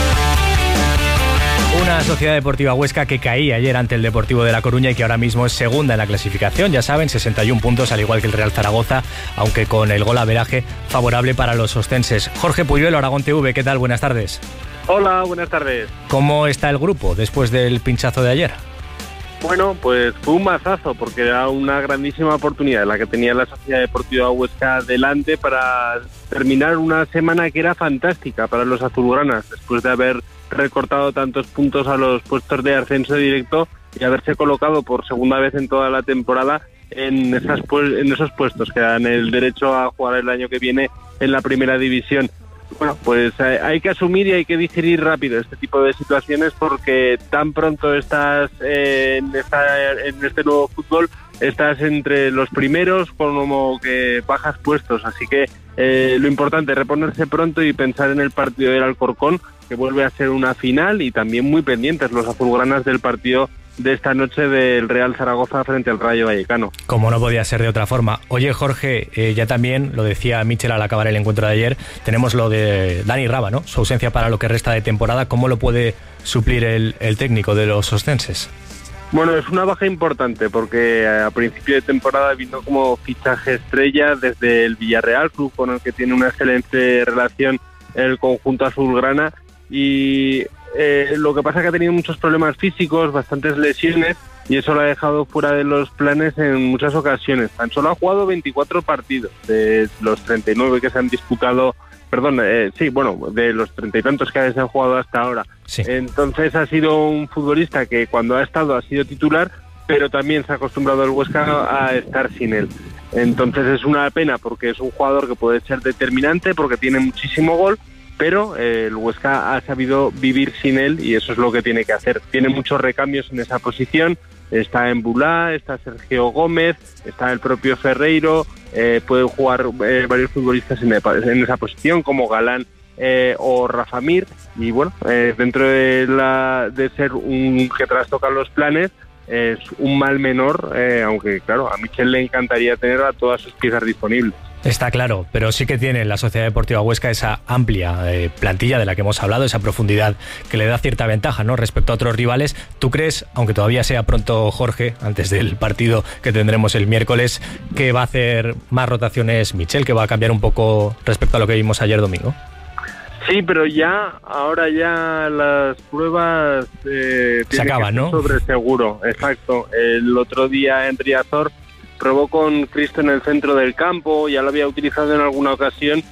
Una Sociedad Deportiva Huesca que caía ayer ante el Deportivo de La Coruña y que ahora mismo es segunda en la clasificación. Ya saben, 61 puntos, al igual que el Real Zaragoza, aunque con el golaveraje favorable para los ostenses. Jorge Puyuelo, Aragón TV, ¿qué tal? Buenas tardes. Hola, buenas tardes. ¿Cómo está el grupo después del pinchazo de ayer? Bueno, pues fue un mazazo, porque era una grandísima oportunidad la que tenía la Sociedad Deportiva Huesca delante para terminar una semana que era fantástica para los azulgranas, después de haber recortado tantos puntos a los puestos de ascenso directo y haberse colocado por segunda vez en toda la temporada en esos puestos que dan el derecho a jugar el año que viene en la primera división. Bueno, pues hay que asumir y hay que digerir rápido este tipo de situaciones, porque tan pronto estás en este nuevo fútbol, estás entre los primeros como que bajas puestos. Así que lo importante es reponerse pronto y pensar en el partido del Alcorcón, que vuelve a ser una final, y también muy pendientes los azulgranas del partido de esta noche del Real Zaragoza frente al Rayo Vallecano. Como no podía ser de otra forma. Oye, Jorge, ya también lo decía Michel al acabar el encuentro de ayer, tenemos lo de Dani Raba, ¿no? Su ausencia para lo que resta de temporada. ¿Cómo lo puede suplir el técnico de los ostenses? Bueno, es una baja importante, porque a principio de temporada vino como fichaje estrella desde el Villarreal, club con el que tiene una excelente relación el conjunto azulgrana, y lo que pasa es que ha tenido muchos problemas físicos, bastantes lesiones, y eso lo ha dejado fuera de los planes en muchas ocasiones. Tan solo ha jugado 24 partidos de los 39 que se han disputado, de los 30 y tantos que se han jugado hasta ahora. Sí. Entonces ha sido un futbolista que cuando ha estado ha sido titular, pero también se ha acostumbrado el Huesca a estar sin él. Entonces es una pena, porque es un jugador que puede ser determinante, porque tiene muchísimo gol, pero el Huesca ha sabido vivir sin él, y eso es lo que tiene que hacer. Tiene muchos recambios en esa posición. Está Embulá, está Sergio Gómez, está el propio Ferreiro, pueden jugar varios futbolistas en esa posición, como Galán o Rafa Mir, y bueno, dentro de ser un que trastoca los planes, es un mal menor, aunque claro, a Michel le encantaría tener a todas sus piezas disponibles. Está claro, pero sí que tiene la Sociedad Deportiva Huesca esa amplia plantilla de la que hemos hablado, esa profundidad que le da cierta ventaja, ¿no?, respecto a otros rivales. ¿Tú crees, aunque todavía sea pronto, Jorge, antes del partido que tendremos el miércoles, que va a hacer más rotaciones Michel, que va a cambiar un poco respecto a lo que vimos ayer domingo? Sí, pero ahora ya las pruebas se acaban, ¿no? Sobre seguro, exacto. El otro día en Riazor probó con Cristo en el centro del campo, ya lo había utilizado en alguna ocasión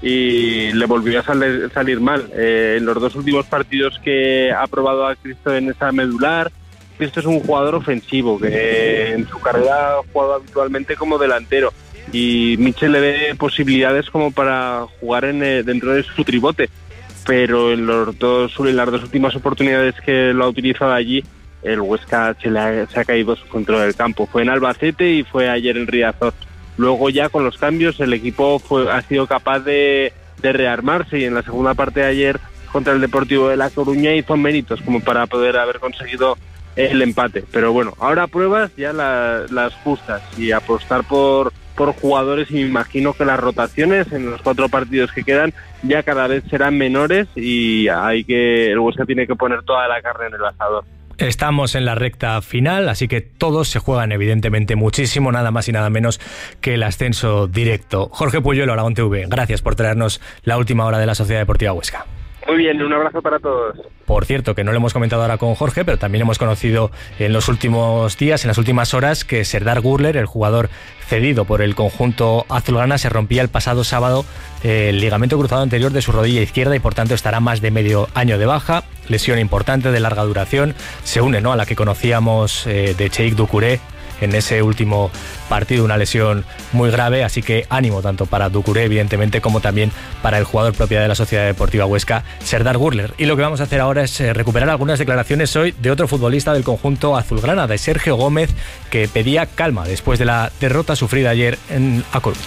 y le volvió a salir mal. En los 2 últimos partidos que ha probado a Cristo en esa medular, Cristo es un jugador ofensivo que en su carrera ha jugado habitualmente como delantero y Mitchell le ve posibilidades como para jugar dentro de su tribote, pero en las 2 últimas oportunidades que lo ha utilizado allí, el Huesca se ha caído su centro del campo. Fue en Albacete y fue ayer en Riazor. Luego ya con los cambios el equipo ha sido capaz de rearmarse y en la segunda parte de ayer contra el Deportivo de La Coruña hizo méritos como para poder haber conseguido el empate. Pero bueno, ahora pruebas ya las justas y apostar por jugadores, y me imagino que las rotaciones en los 4 partidos que quedan ya cada vez serán menores y el Huesca tiene que poner toda la carne en el asador. Estamos en la recta final, así que todos se juegan evidentemente muchísimo, nada más y nada menos que el ascenso directo. Jorge Puyuelo, Aragón TV, gracias por traernos la última hora de la Sociedad Deportiva Huesca. Muy bien, un abrazo para todos. Por cierto, que no lo hemos comentado ahora con Jorge, pero también hemos conocido en los últimos días, en las últimas horas, que Serdar Gurler, el jugador cedido por el conjunto azulgrana, se rompía el pasado sábado el ligamento cruzado anterior de su rodilla izquierda y por tanto estará más de medio año de baja. Lesión importante de larga duración, se une, ¿no?, a la que conocíamos de Cheikh Doucouré en ese último partido, una lesión muy grave, así que ánimo tanto para Doucouré evidentemente como también para el jugador propiedad de la Sociedad Deportiva Huesca, Serdar Gurler. Y lo que vamos a hacer ahora es recuperar algunas declaraciones hoy de otro futbolista del conjunto azulgrana, de Sergio Gómez, que pedía calma después de la derrota sufrida ayer en A Coruña.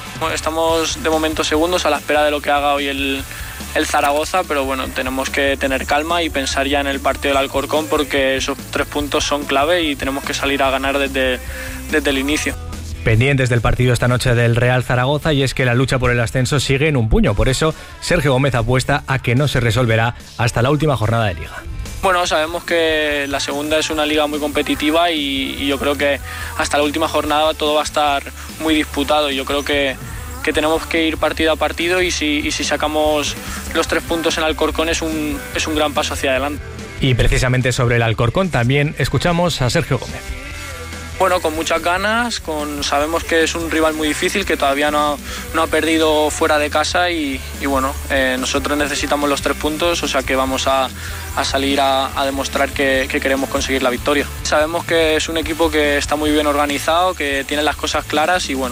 Estamos de momento segundos a la espera de lo que haga hoy el Zaragoza, pero bueno, tenemos que tener calma y pensar ya en el partido del Alcorcón, porque esos 3 puntos son clave y tenemos que salir a ganar desde el inicio. Pendientes del partido esta noche del Real Zaragoza, y es que la lucha por el ascenso sigue en un puño, por eso Sergio Gómez apuesta a que no se resolverá hasta la última jornada de Liga. Bueno, sabemos que la segunda es una liga muy competitiva y yo creo que hasta la última jornada todo va a estar muy disputado. Yo creo que tenemos que ir partido a partido y si sacamos los 3 puntos en Alcorcón es un gran paso hacia adelante. Y precisamente sobre el Alcorcón también escuchamos a Sergio Gómez. Bueno, con muchas ganas, sabemos que es un rival muy difícil, que todavía no ha perdido fuera de casa y bueno, nosotros necesitamos los 3 puntos, o sea que vamos a salir a demostrar que queremos conseguir la victoria. Sabemos que es un equipo que está muy bien organizado, que tiene las cosas claras y bueno,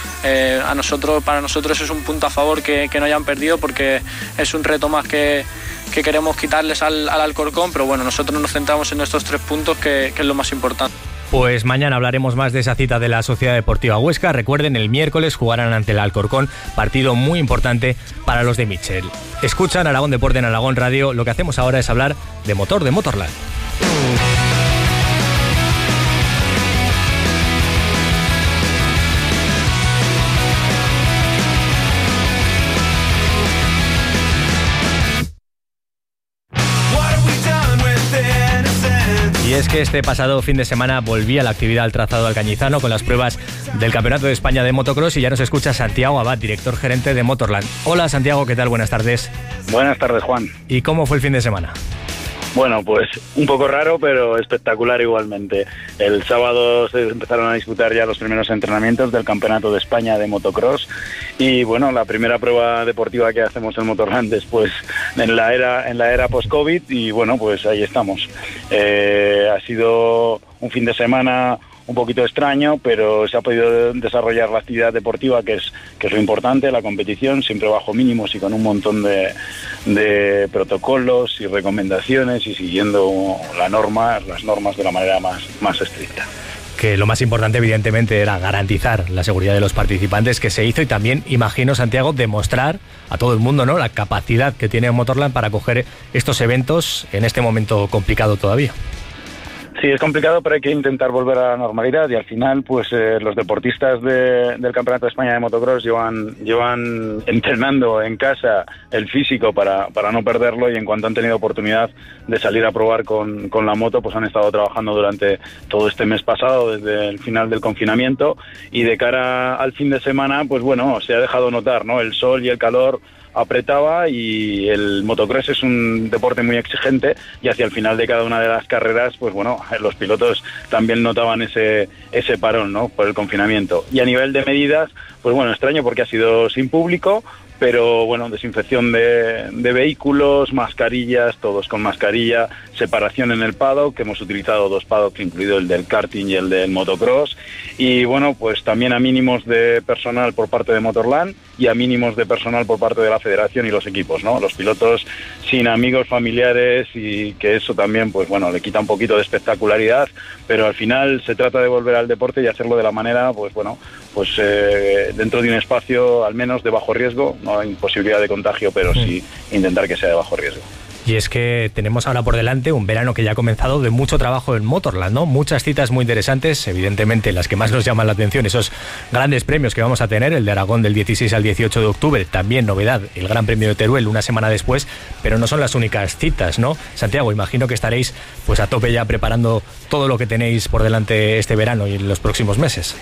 para nosotros es un punto a favor que no hayan perdido, porque es un reto más que queremos quitarles al Alcorcón, pero bueno, nosotros nos centramos en estos 3 puntos que es lo más importante. Pues mañana hablaremos más de esa cita de la Sociedad Deportiva Huesca. Recuerden, el miércoles jugarán ante el Alcorcón, partido muy importante para los de Mitchell. Escuchan Aragón Deporte en Aragón Radio. Lo que hacemos ahora es hablar de motor, de Motorland. Y es que este pasado fin de semana volvía la actividad al trazado alcañizano con las pruebas del Campeonato de España de Motocross, y ya nos escucha Santiago Abad, director gerente de Motorland. Hola Santiago, ¿qué tal? Buenas tardes. Buenas tardes, Juan. ¿Y cómo fue el fin de semana? Bueno, pues un poco raro, pero espectacular igualmente. El sábado se empezaron a disputar ya los primeros entrenamientos del Campeonato de España de Motocross y bueno, la primera prueba deportiva que hacemos en Motorland después en la era post-COVID, y bueno, pues ahí estamos. Ha sido un fin de semana un poquito extraño, pero se ha podido desarrollar la actividad deportiva, que es lo importante, la competición, siempre bajo mínimos y con un montón de protocolos y recomendaciones y siguiendo las normas de la manera más estricta. Que lo más importante evidentemente era garantizar la seguridad de los participantes, que se hizo, y también, imagino, Santiago, demostrar a todo el mundo, ¿no?, la capacidad que tiene Motorland para acoger estos eventos en este momento complicado todavía. Sí, es complicado, pero hay que intentar volver a la normalidad, y al final pues los deportistas del Campeonato de España de Motocross llevan entrenando en casa el físico para no perderlo, y en cuanto han tenido oportunidad de salir a probar con la moto, pues han estado trabajando durante todo este mes pasado, desde el final del confinamiento, y de cara al fin de semana, pues bueno, se ha dejado notar, ¿no?, el sol y el calor apretaba, y el motocross es un deporte muy exigente, y hacia el final de cada una de las carreras, pues bueno, los pilotos también notaban ese parón, ¿no?, por el confinamiento. Y a nivel de medidas, pues bueno, extraño porque ha sido sin público, pero bueno, desinfección de vehículos, mascarillas, todos con mascarilla, separación en el paddock, que hemos utilizado 2 paddocks, incluido el del karting y el del motocross, y bueno, pues también a mínimos de personal por parte de Motorland y a mínimos de personal por parte de la federación y los equipos, ¿no? Los pilotos sin amigos, familiares, y que eso también, pues bueno, le quita un poquito de espectacularidad, pero al final se trata de volver al deporte y hacerlo de la manera, pues bueno, pues dentro de un espacio al menos de bajo riesgo. No hay posibilidad de contagio, pero sí intentar que sea de bajo riesgo. Y es que tenemos ahora por delante un verano que ya ha comenzado de mucho trabajo en Motorland, ¿no? Muchas citas muy interesantes, evidentemente las que más nos llaman la atención, esos grandes premios que vamos a tener, el de Aragón del 16 al 18 de octubre, también novedad, el Gran Premio de Teruel una semana después, pero no son las únicas citas, ¿no? Santiago, imagino que estaréis pues a tope ya preparando todo lo que tenéis por delante este verano y en los próximos meses.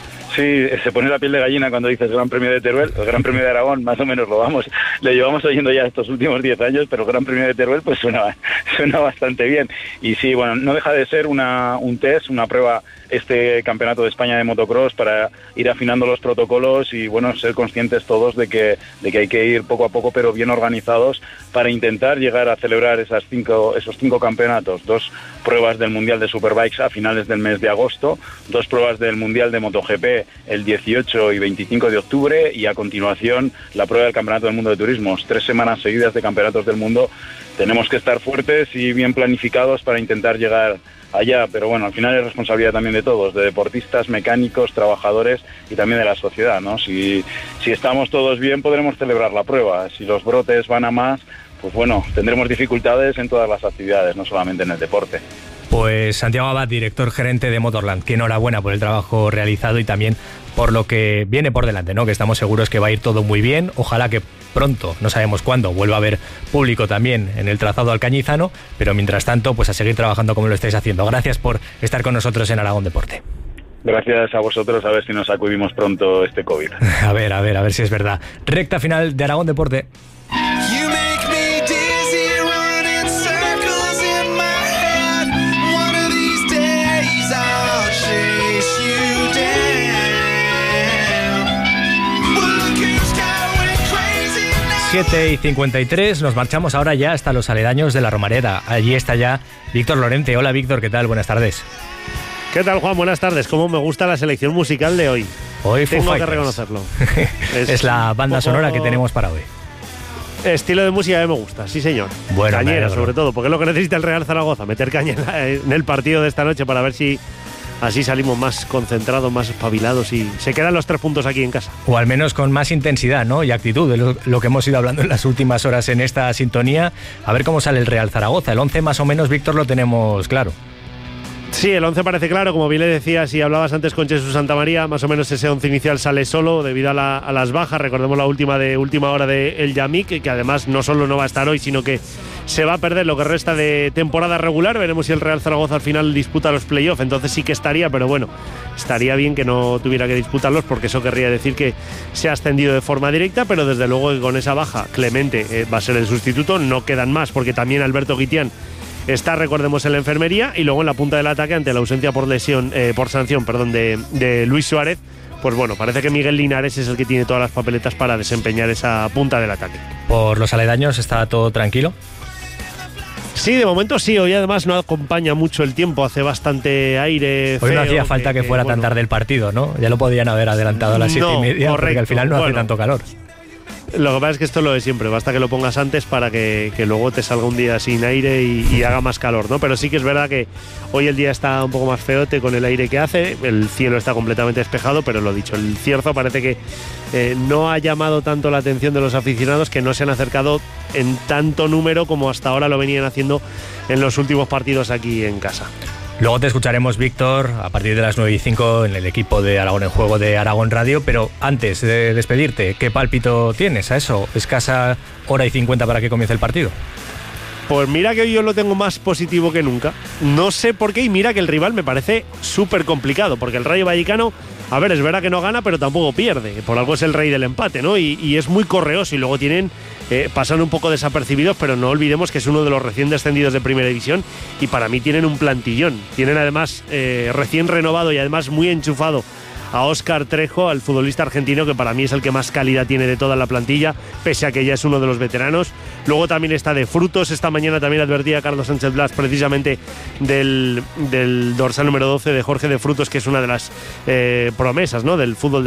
Sí, se pone la piel de gallina cuando dices Gran Premio de Teruel. El Gran Premio de Aragón, más o menos le llevamos oyendo ya estos últimos 10 años, pero el Gran Premio de Teruel pues suena bastante bien. Y sí, bueno, no deja de ser un test, una prueba, este Campeonato de España de Motocross, para ir afinando los protocolos y bueno, ser conscientes todos de que hay que ir poco a poco, pero bien organizados, para intentar llegar a celebrar esos 5 campeonatos. 2 pruebas del Mundial de Superbikes a finales del mes de agosto, 2 pruebas del Mundial de MotoGP el 18 y 25 de octubre, y a continuación la prueba del Campeonato del Mundo de Turismos. 3 semanas seguidas de campeonatos del mundo. Tenemos que estar fuertes y bien planificados para intentar llegar allá, pero bueno, al final es responsabilidad también de todos, de deportistas, mecánicos, trabajadores y también de la sociedad, ¿no? Si estamos todos bien, podremos celebrar la prueba. Si los brotes van a más, pues bueno, tendremos dificultades en todas las actividades, no solamente en el deporte. Pues Santiago Abad, director gerente de Motorland, que enhorabuena por el trabajo realizado y también por lo que viene por delante, ¿no? Que estamos seguros que va a ir todo muy bien. Ojalá que pronto, no sabemos cuándo, vuelva a haber público también en el trazado alcañizano, pero mientras tanto, pues a seguir trabajando como lo estáis haciendo. Gracias por estar con nosotros en Aragón Deporte. Gracias a vosotros, a ver si nos acudimos pronto este COVID. A ver si es verdad. Recta final de Aragón Deporte. 7:53, nos marchamos ahora ya hasta los aledaños de la Romareda. Allí está ya Víctor Lorente. Hola Víctor, ¿qué tal? Buenas tardes. ¿Qué tal, Juan? Buenas tardes. Cómo me gusta la selección musical de hoy. Hoy tengo que reconocerlo. Es la banda sonora que tenemos para hoy. Estilo de música que me gusta, sí señor. Bueno, cañera sobre todo, porque es lo que necesita el Real Zaragoza, meter caña en el partido de esta noche para ver si así salimos más concentrados, más espabilados y se quedan los 3 puntos aquí en casa. O al menos con más intensidad, ¿no? Y actitud, de lo que hemos ido hablando en las últimas horas en esta sintonía. A ver cómo sale el Real Zaragoza. El 11 más o menos, Víctor, lo tenemos claro. Sí, el 11 parece claro, como bien le decías y hablabas antes con Jesús Santamaría, más o menos ese 11 inicial sale solo debido a las bajas. Recordemos la última hora de El Yamik, que además no solo no va a estar hoy, sino que se va a perder lo que resta de temporada regular. Veremos si el Real Zaragoza al final disputa los playoffs, entonces sí que estaría, pero bueno, estaría bien que no tuviera que disputarlos, porque eso querría decir que se ha ascendido de forma directa, pero desde luego que con esa baja Clemente va a ser el sustituto, no quedan más, porque también Alberto Guitián está, recordemos, en la enfermería, y luego en la punta del ataque, ante la ausencia por sanción de Luis Suárez, pues bueno, parece que Miguel Linares es el que tiene todas las papeletas para desempeñar esa punta del ataque. ¿Por los aledaños está todo tranquilo? Sí, de momento sí. Hoy además no acompaña mucho el tiempo, hace bastante aire feo. Hoy no hacía falta que fuera tan tarde el partido, ¿no? Ya lo podían haber adelantado a las 7:30, correcto, porque al final no hace tanto calor. Lo que pasa es que esto es lo de siempre, basta que lo pongas antes para que luego te salga un día sin aire y haga más calor, ¿no? Pero sí que es verdad que hoy el día está un poco más feote con el aire que hace, el cielo está completamente despejado, pero lo dicho, el cierzo parece que no ha llamado tanto la atención de los aficionados, que no se han acercado en tanto número como hasta ahora lo venían haciendo en los últimos partidos aquí en casa. Luego te escucharemos, Víctor, a partir de las 9:05 en el equipo de Aragón en Juego de Aragón Radio, pero antes de despedirte, ¿qué pálpito tienes a eso? Escasa hora y 50 para que comience el partido. Pues mira que hoy yo lo tengo más positivo que nunca. No sé por qué, y mira que el rival me parece súper complicado, porque el Rayo Vallecano a ver, es verdad que no gana, pero tampoco pierde. Por algo es el rey del empate, ¿no? Y es muy correoso y luego pasan un poco desapercibidos, pero no olvidemos que es uno de los recién descendidos de Primera División y para mí tienen un plantillón. Tienen además recién renovado y además muy enchufado a Óscar Trejo, al futbolista argentino, que para mí es el que más calidad tiene de toda la plantilla, pese a que ya es uno de los veteranos. Luego también está de Frutos. Esta mañana también advertía Carlos Sánchez Blas precisamente del dorsal número 12 de Jorge de Frutos, que es una de las promesas, ¿no?, del fútbol de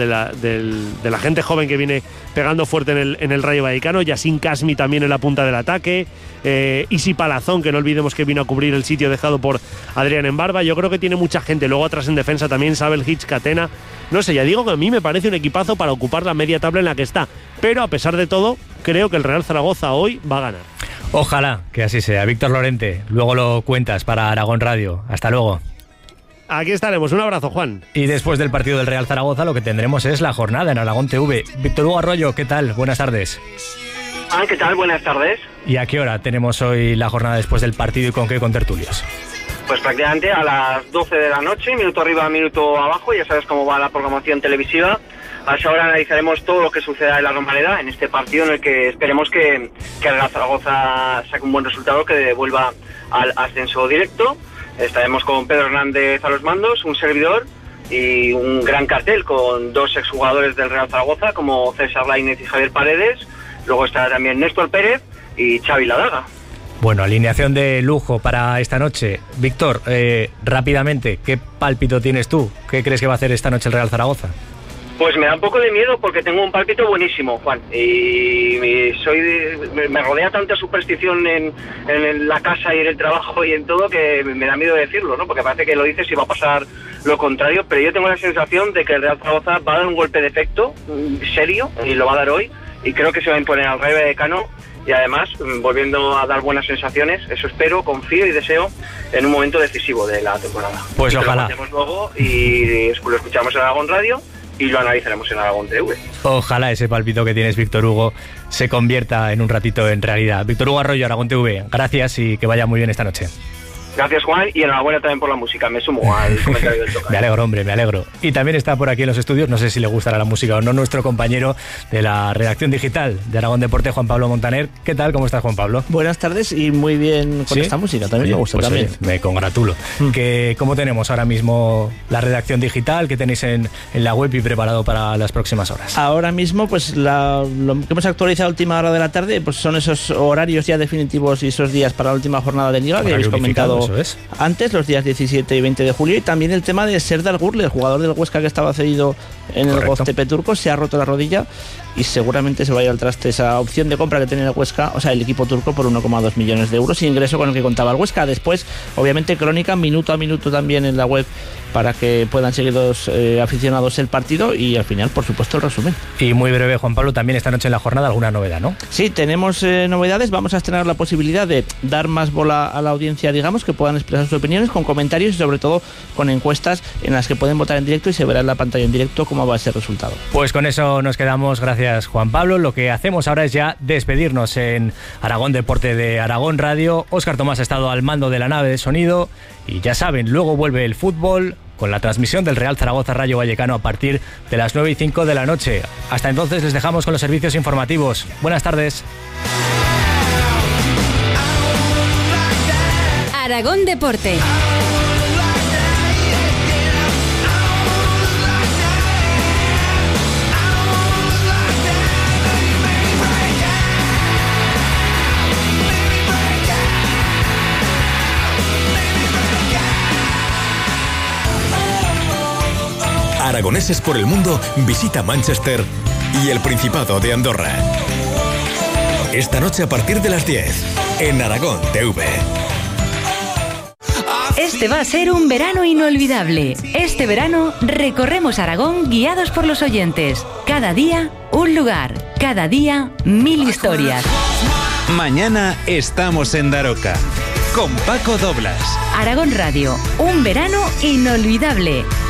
la gente joven que viene pegando fuerte en el Rayo Vallecano. Yacine Casmi también en la punta del ataque. Isi Palazón, que no olvidemos que vino a cubrir el sitio dejado por Adrián Embarba. Yo creo que tiene mucha gente. Luego atrás en defensa también Sabel Hitch Catena. No sé, ya digo que a mí me parece un equipazo para ocupar la media tabla en la que está. Pero a pesar de todo, creo que el Real Zaragoza hoy va a ganar. Ojalá que así sea. Víctor Lorente, luego lo cuentas para Aragón Radio. Hasta luego. Aquí estaremos. Un abrazo, Juan. Y después del partido del Real Zaragoza lo que tendremos es la jornada en Aragón TV. Víctor Hugo Arroyo, ¿qué tal? Buenas tardes. ¿Qué tal? Buenas tardes. ¿Y a qué hora tenemos hoy la jornada después del partido y con qué contertulios? Pues prácticamente a las 12 de la noche, minuto arriba, minuto abajo. Ya sabes cómo va la programación televisiva. A esa hora analizaremos todo lo que suceda en la Romareda, en este partido en el que esperemos que el Real Zaragoza saque un buen resultado que devuelva al ascenso directo. Estaremos con Pedro Hernández a los mandos, un servidor y un gran cartel con dos exjugadores del Real Zaragoza como César Lainez y Javier Paredes. Luego estará también Néstor Pérez y Xavi Ladaga. Bueno, alineación de lujo para esta noche. Víctor, rápidamente, ¿qué pálpito tienes tú? ¿Qué crees que va a hacer esta noche el Real Zaragoza? Pues me da un poco de miedo porque tengo un pálpito buenísimo, Juan. Y me rodea tanta superstición en la casa y en el trabajo y en todo que me da miedo decirlo, ¿no? Porque parece que lo dices y va a pasar lo contrario. Pero yo tengo la sensación de que el Real Zaragoza va a dar un golpe de efecto serio y lo va a dar hoy. Y creo que se va a imponer al Rayo Vallecano. Y además, volviendo a dar buenas sensaciones, eso espero, confío y deseo en un momento decisivo de la temporada. Pues y ojalá. Lo hacemos luego y lo escuchamos en Aragón Radio y lo analizaremos en Aragón TV. Ojalá ese palpito que tienes, Víctor Hugo, se convierta en un ratito en realidad. Víctor Hugo Arroyo, Aragón TV, gracias y que vaya muy bien esta noche. Gracias, Juan, y enhorabuena también por la música. Me sumo al comentario del toque. Me alegro, hombre, me alegro. Y también está por aquí en los estudios, no sé si le gustará la música o no, nuestro compañero de la redacción digital de Aragón Deporte, Juan Pablo Montaner. ¿Qué tal? ¿Cómo estás, Juan Pablo? Buenas tardes y muy bien con esta música, también me gusta. Pues también. Me congratulo. ¿Cómo tenemos ahora mismo la redacción digital que tenéis en la web y preparado para las próximas horas? Ahora mismo, pues lo que hemos actualizado a última hora de la tarde, pues son esos horarios ya definitivos y esos días para la última jornada de Liga que habéis comentado antes, los días 17 y 20 de julio, y también el tema de Serdar Gurle, el jugador del Huesca que estaba cedido en el Göztepe turco, se ha roto la rodilla y seguramente se vaya al traste esa opción de compra que tenía el Huesca, o sea, el equipo turco, por 1,2 millones de euros, ingreso con el que contaba el Huesca. Después, obviamente, crónica minuto a minuto también en la web para que puedan seguir los aficionados el partido y al final, por supuesto, el resumen. Y muy breve, Juan Pablo, también esta noche en la jornada alguna novedad, ¿no? Sí, tenemos novedades. Vamos a estrenar la posibilidad de dar más bola a la audiencia, digamos, que puedan expresar sus opiniones con comentarios y sobre todo con encuestas en las que pueden votar en directo y se verá en la pantalla en directo cómo va a ser el resultado. Pues con eso nos quedamos. Gracias, Juan Pablo. Lo que hacemos ahora es ya despedirnos en Aragón Deporte de Aragón Radio. Óscar Tomás ha estado al mando de la nave de sonido y ya saben, luego vuelve el fútbol con la transmisión del Real Zaragoza Rayo Vallecano a partir de las 9:05 de la noche. Hasta entonces les dejamos con los servicios informativos. Buenas tardes. Aragón Deporte. Aragoneses por el mundo, visita Manchester y el Principado de Andorra. Esta noche a partir de las 10 en Aragón TV. Este va a ser un verano inolvidable. Este verano recorremos Aragón guiados por los oyentes. Cada día un lugar, cada día 1000 historias. Mañana estamos en Daroca con Paco Doblas. Aragón Radio, un verano inolvidable.